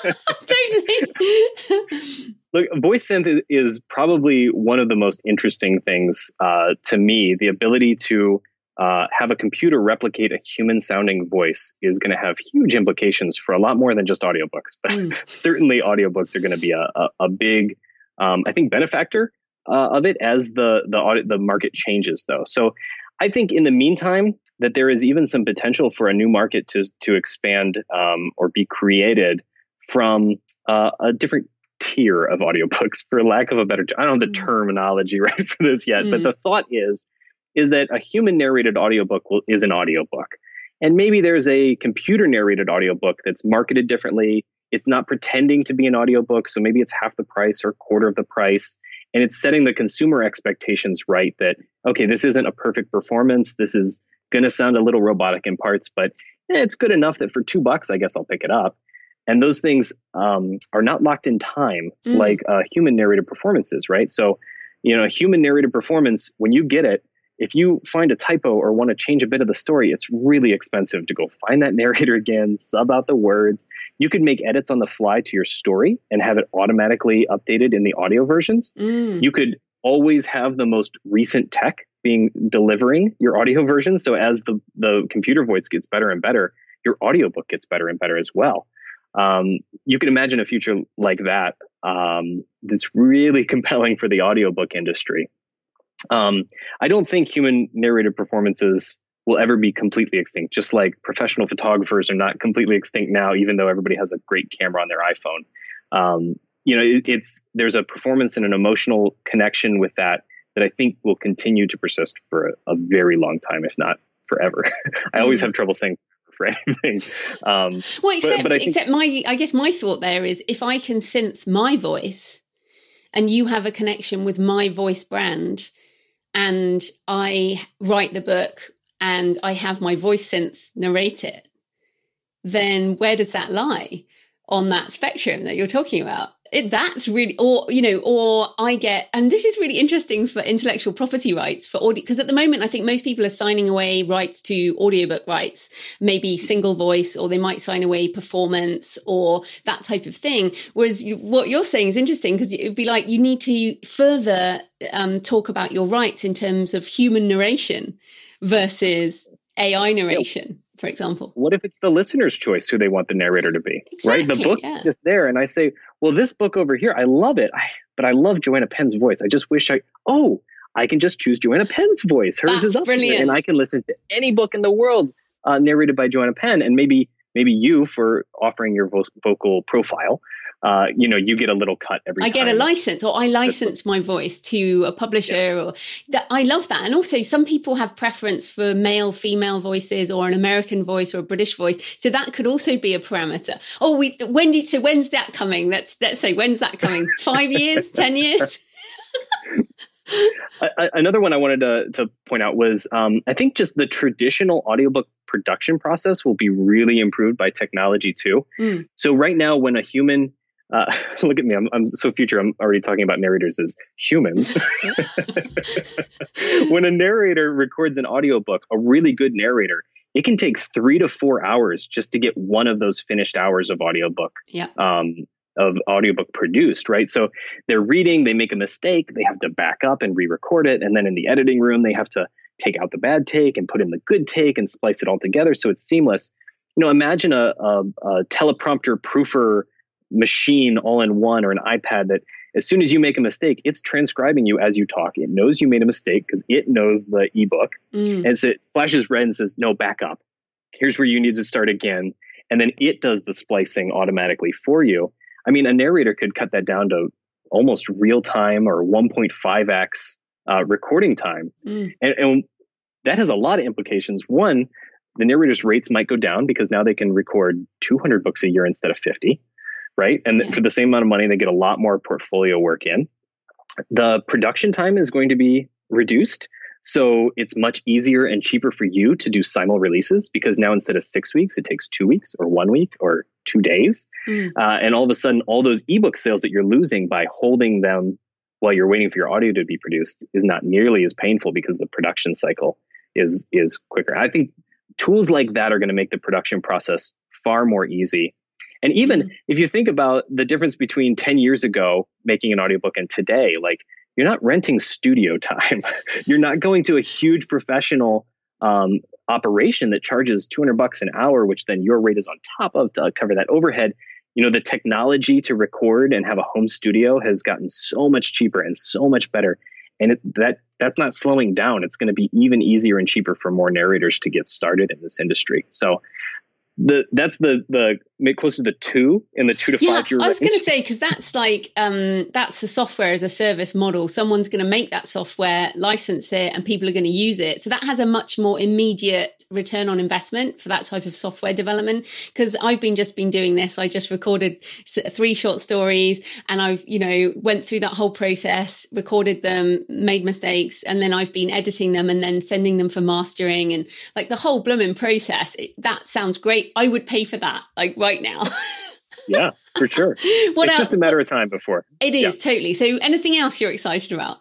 Totally. Look, voice synth is probably one of the most interesting things uh, to me. The ability to uh, have a computer replicate a human sounding voice is going to have huge implications for a lot more than just audiobooks. But mm. certainly audiobooks are going to be a, a, a big, um, I think, benefactor uh, of it as the, the, audit, the market changes, though. So I think in the meantime that there is even some potential for a new market to to expand um, or be created from uh, a different tier of audiobooks, for lack of a better term. I don't have the terminology right for this yet, mm. but the thought is is that a human narrated audiobook will, is an audiobook. And maybe there's a computer narrated audiobook that's marketed differently. It's not pretending to be an audiobook, so maybe it's half the price or a quarter of the price. And it's setting the consumer expectations right that, okay, this isn't a perfect performance. This is going to sound a little robotic in parts, but eh, it's good enough that for two bucks, I guess I'll pick it up. And those things um, are not locked in time mm. like uh, human narrated performances, right? So, you know, a human narrated performance, when you get it, if you find a typo or want to change a bit of the story, it's really expensive to go find that narrator again, sub out the words. You could make edits on the fly to your story and have it automatically updated in the audio versions. Mm. You could always have the most recent tech being delivering your audio versions. So as the, the computer voice gets better and better, your audiobook gets better and better as well. Um, you can imagine a future like that um, that's really compelling for the audiobook industry. Um, I don't think human narrated performances will ever be completely extinct, just like professional photographers are not completely extinct now, even though everybody has a great camera on their iPhone. Um, you know, it, it's there's a performance and an emotional connection with that that I think will continue to persist for a, a very long time, if not forever. I always have trouble saying for anything. Um, well, except, but, but I think, except my, I guess my thought there is if I can synth my voice and you have a connection with my voice brand, and I write the book and I have my voice synth narrate it, then where does that lie on that spectrum that you're talking about? It, that's really, or, you know, or I get, and this is really interesting for intellectual property rights for audio, because at the moment, I think most people are signing away rights to audiobook rights, maybe single voice, or they might sign away performance or that type of thing. Whereas you, what you're saying is interesting, because it'd be like, you need to further um, talk about your rights in terms of human narration versus A I narration. For example, what if it's the listener's choice who they want the narrator to be, exactly, right? The book's yeah. just there. And I say, well, this book over here, I love it, I, but I love Joanna Penn's voice. I just wish I, oh, I can just choose Joanna Penn's voice. Hers That's is up brilliant. There, and I can listen to any book in the world uh, narrated by Joanna Penn. And maybe, maybe you, for offering your vo- vocal profile, Uh, you know, you get a little cut every I time. I get a license, or I license my voice to a publisher. Yeah. Or that, I love that. And also some people have preference for male, female voices, or an American voice or a British voice. So that could also be a parameter. Oh, we, when do you, so when's that coming? Let's, let's say, when's that coming? Five years, ten years? I, another one I wanted to, to point out was um, I think just the traditional audiobook production process will be really improved by technology too. Mm. So right now, when a human, uh, look at me, I'm, I'm so future, I'm already talking about narrators as humans. When a narrator records an audiobook, a really good narrator, it can take three to four hours just to get one of those finished hours of audiobook. Yeah. Um, of audiobook produced, right? So they're reading, they make a mistake, they have to back up and re-record it. And then in the editing room, they have to take out the bad take and put in the good take and splice it all together so it's seamless. You know, imagine a, a, a teleprompter proofer machine all in one, or an iPad that as soon as you make a mistake, it's transcribing you as you talk. It knows you made a mistake because it knows the ebook. Mm. And so it flashes red and says, no, back up. Here's where you need to start again. And then it does the splicing automatically for you. I mean, a narrator could cut that down to almost real time or one point five x uh, recording time. Mm. And, and that has a lot of implications. One, the narrator's rates might go down because now they can record two hundred books a year instead of fifty, right? And yeah. for the same amount of money, they get a lot more portfolio work in. The production time is going to be reduced. So it's much easier and cheaper for you to do simul releases because now instead of six weeks, it takes two weeks or one week or two days. Mm. Uh, and all of a sudden, all those ebook sales that you're losing by holding them while you're waiting for your audio to be produced is not nearly as painful because the production cycle is, is quicker. I think tools like that are going to make the production process far more easy. And even mm. if you think about the difference between ten years ago making an audiobook and today, like, you're not renting studio time. You're not going to a huge professional um, operation that charges two hundred bucks an hour, which then your rate is on top of to cover that overhead. You know, the technology to record and have a home studio has gotten so much cheaper and so much better. And it, that that's not slowing down. It's going to be even easier and cheaper for more narrators to get started in this industry. So the that's the the closer to the two in the two to yeah, five year I was range. going to say, because that's like um that's a software as a service model. Someone's going to make that software, license it, and people are going to use it. So that has a much more immediate return on investment for that type of software development. Because I've been just been doing this. I just recorded three short stories, and I've you know went through that whole process, recorded them, made mistakes, and then I've been editing them and then sending them for mastering, and like the whole blooming process. It, that sounds great. I would pay for that, like right now. Yeah, for sure. What it's else? Just a matter of time before. It is, yeah. Totally. So anything else you're excited about?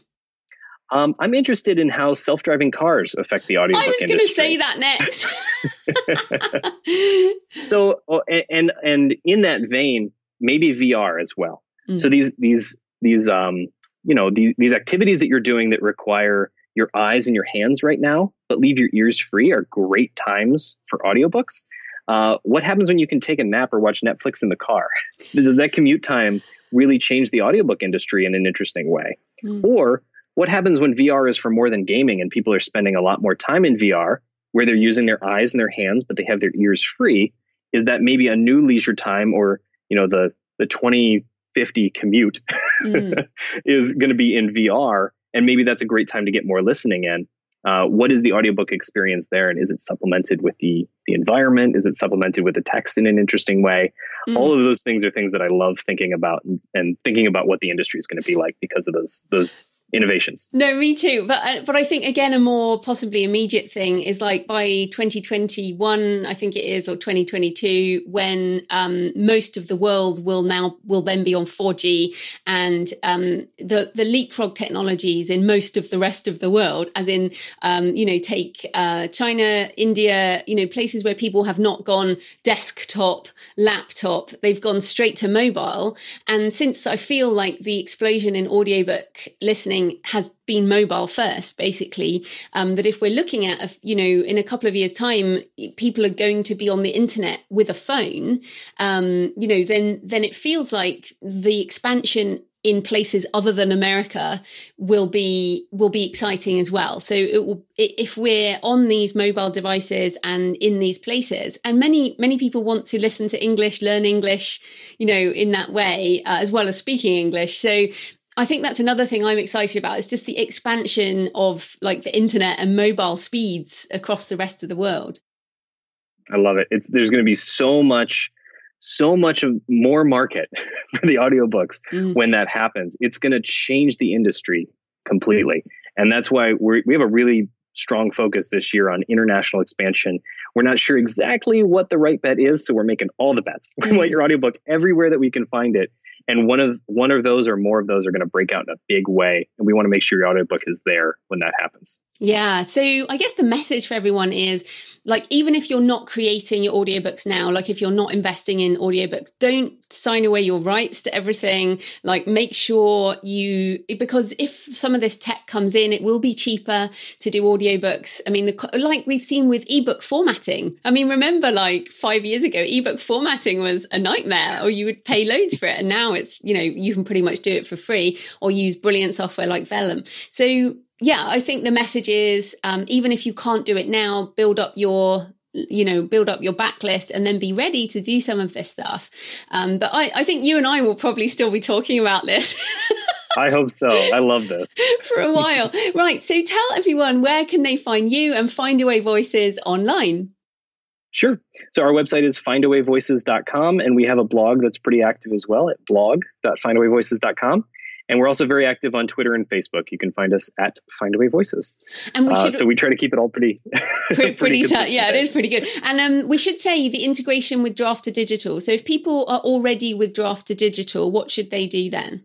Um, I'm interested in how self-driving cars affect the audiobook industry. I was going to say that next. So, and and in that vein, maybe V R as well. Mm. So these these these um you know these these activities that you're doing that require your eyes and your hands right now, but leave your ears free, are great times for audiobooks. Uh, what happens when you can take a nap or watch Netflix in the car? Does that commute time really change the audiobook industry in an interesting way? Mm. Or what happens when V R is for more than gaming and people are spending a lot more time in V R where they're using their eyes and their hands, but they have their ears free? Is that maybe a new leisure time, or, you know, the, the twenty fifty commute mm. is going to be in V R? And maybe that's a great time to get more listening in. Uh, what is the audiobook experience there? And is it supplemented with the the environment? Is it supplemented with the text in an interesting way? Mm. All of those things are things that I love thinking about and, and thinking about what the industry is going to be like because of those those innovations. No, me too. But uh, but I think, again, a more possibly immediate thing is like by twenty twenty-one, I think it is, or twenty twenty-two, when um, most of the world will now will then be on four G, and um, the the leapfrog technologies in most of the rest of the world, as in um, you know take uh, China, India, you know places where people have not gone desktop, laptop, they've gone straight to mobile. And since I feel like the explosion in audiobook listening has been mobile first, basically, um, that if we're looking at, a, you know, in a couple of years' time, people are going to be on the internet with a phone, um, you know, then then it feels like the expansion in places other than America will be will be exciting as well. So it will, if we're on these mobile devices and in these places, and many many people want to listen to English, learn English, you know, in that way, uh, as well as speaking English. So I think that's another thing I'm excited about. It's just the expansion of like the internet and mobile speeds across the rest of the world. I love it. It's there's going to be so much, so much of more market for the audiobooks mm. when that happens. It's going to change the industry completely. And that's why we we have a really strong focus this year on international expansion. We're not sure exactly what the right bet is, so we're making all the bets. We want your audiobook everywhere that we can find it. And one of one of those or more of those are going to break out in a big way. And we want to make sure your audiobook is there when that happens. Yeah. So I guess the message for everyone is, like, even if you're not creating your audiobooks now, like if you're not investing in audiobooks, don't sign away your rights to everything. Like, make sure you, because if some of this tech comes in, it will be cheaper to do audiobooks. I mean, the, like we've seen with ebook formatting. I mean, remember like five years ago, ebook formatting was a nightmare, or you would pay loads for it. And now it's, you know, you can pretty much do it for free or use brilliant software like Vellum. So yeah, I think the message is, um, even if you can't do it now, build up your, you know, build up your backlist and then be ready to do some of this stuff. Um, but I, I think you and I will probably still be talking about this. I hope so. I love this. For a while. Right. So tell everyone, where can they find you and Findaway Voices online? Sure. So our website is find away voices dot com, and we have a blog that's pretty active as well at blog dot find away voices dot com. And we're also very active on Twitter and Facebook. You can find us at Findaway Voices. And we should, uh, so we try to keep it all pretty, pretty, pretty t- yeah, it is pretty good. And um, we should say the integration with Draft to Digital. So if people are already with Draft to Digital, what should they do then?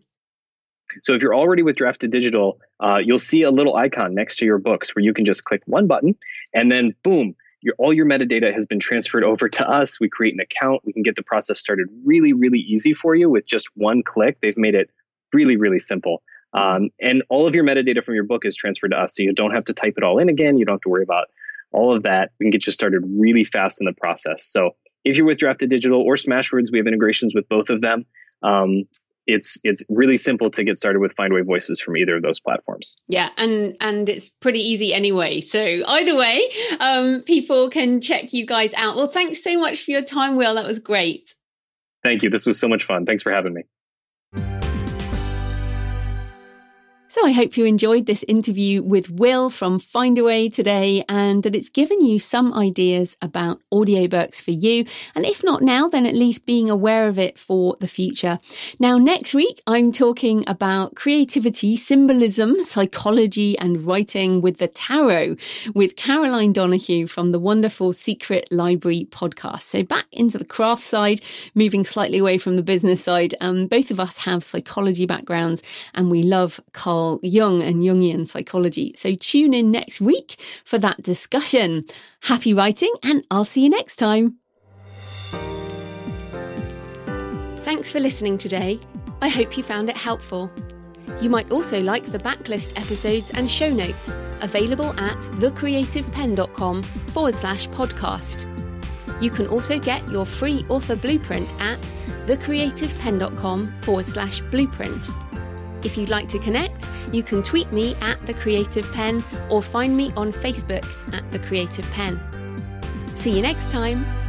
So if you're already with Draft to Digital, uh, you'll see a little icon next to your books where you can just click one button and then boom, your, all your metadata has been transferred over to us. We create an account. We can get the process started really, really easy for you with just one click. They've made it really, really simple. Um, and all of your metadata from your book is transferred to us. So you don't have to type it all in again. You don't have to worry about all of that. We can get you started really fast in the process. So if you're with Draft to Digital or Smashwords, we have integrations with both of them. Um, it's it's really simple to get started with Findaway Voices from either of those platforms. Yeah, and and it's pretty easy anyway. So either way, um, people can check you guys out. Well, thanks so much for your time, Will. That was great. Thank you. This was so much fun. Thanks for having me. So I hope you enjoyed this interview with Will from Findaway today, and that it's given you some ideas about audiobooks for you. And if not now, then at least being aware of it for the future. Now, next week, I'm talking about creativity, symbolism, psychology, and writing with the tarot with Caroline Donahue from the wonderful Secret Library podcast. So back into the craft side, moving slightly away from the business side. Um, both of us have psychology backgrounds and we love Carl Jung and Jungian psychology. So tune in next week for that discussion. Happy writing, and I'll see you next time. Thanks for listening today. I hope you found it helpful. You might also like the backlist episodes and show notes available at thecreativepenn.com forward slash podcast. You can also get your free author blueprint at thecreativepenn.com forward slash blueprint. If you'd like to connect, you can tweet me at The Creative Penn or find me on Facebook at The Creative Penn. See you next time.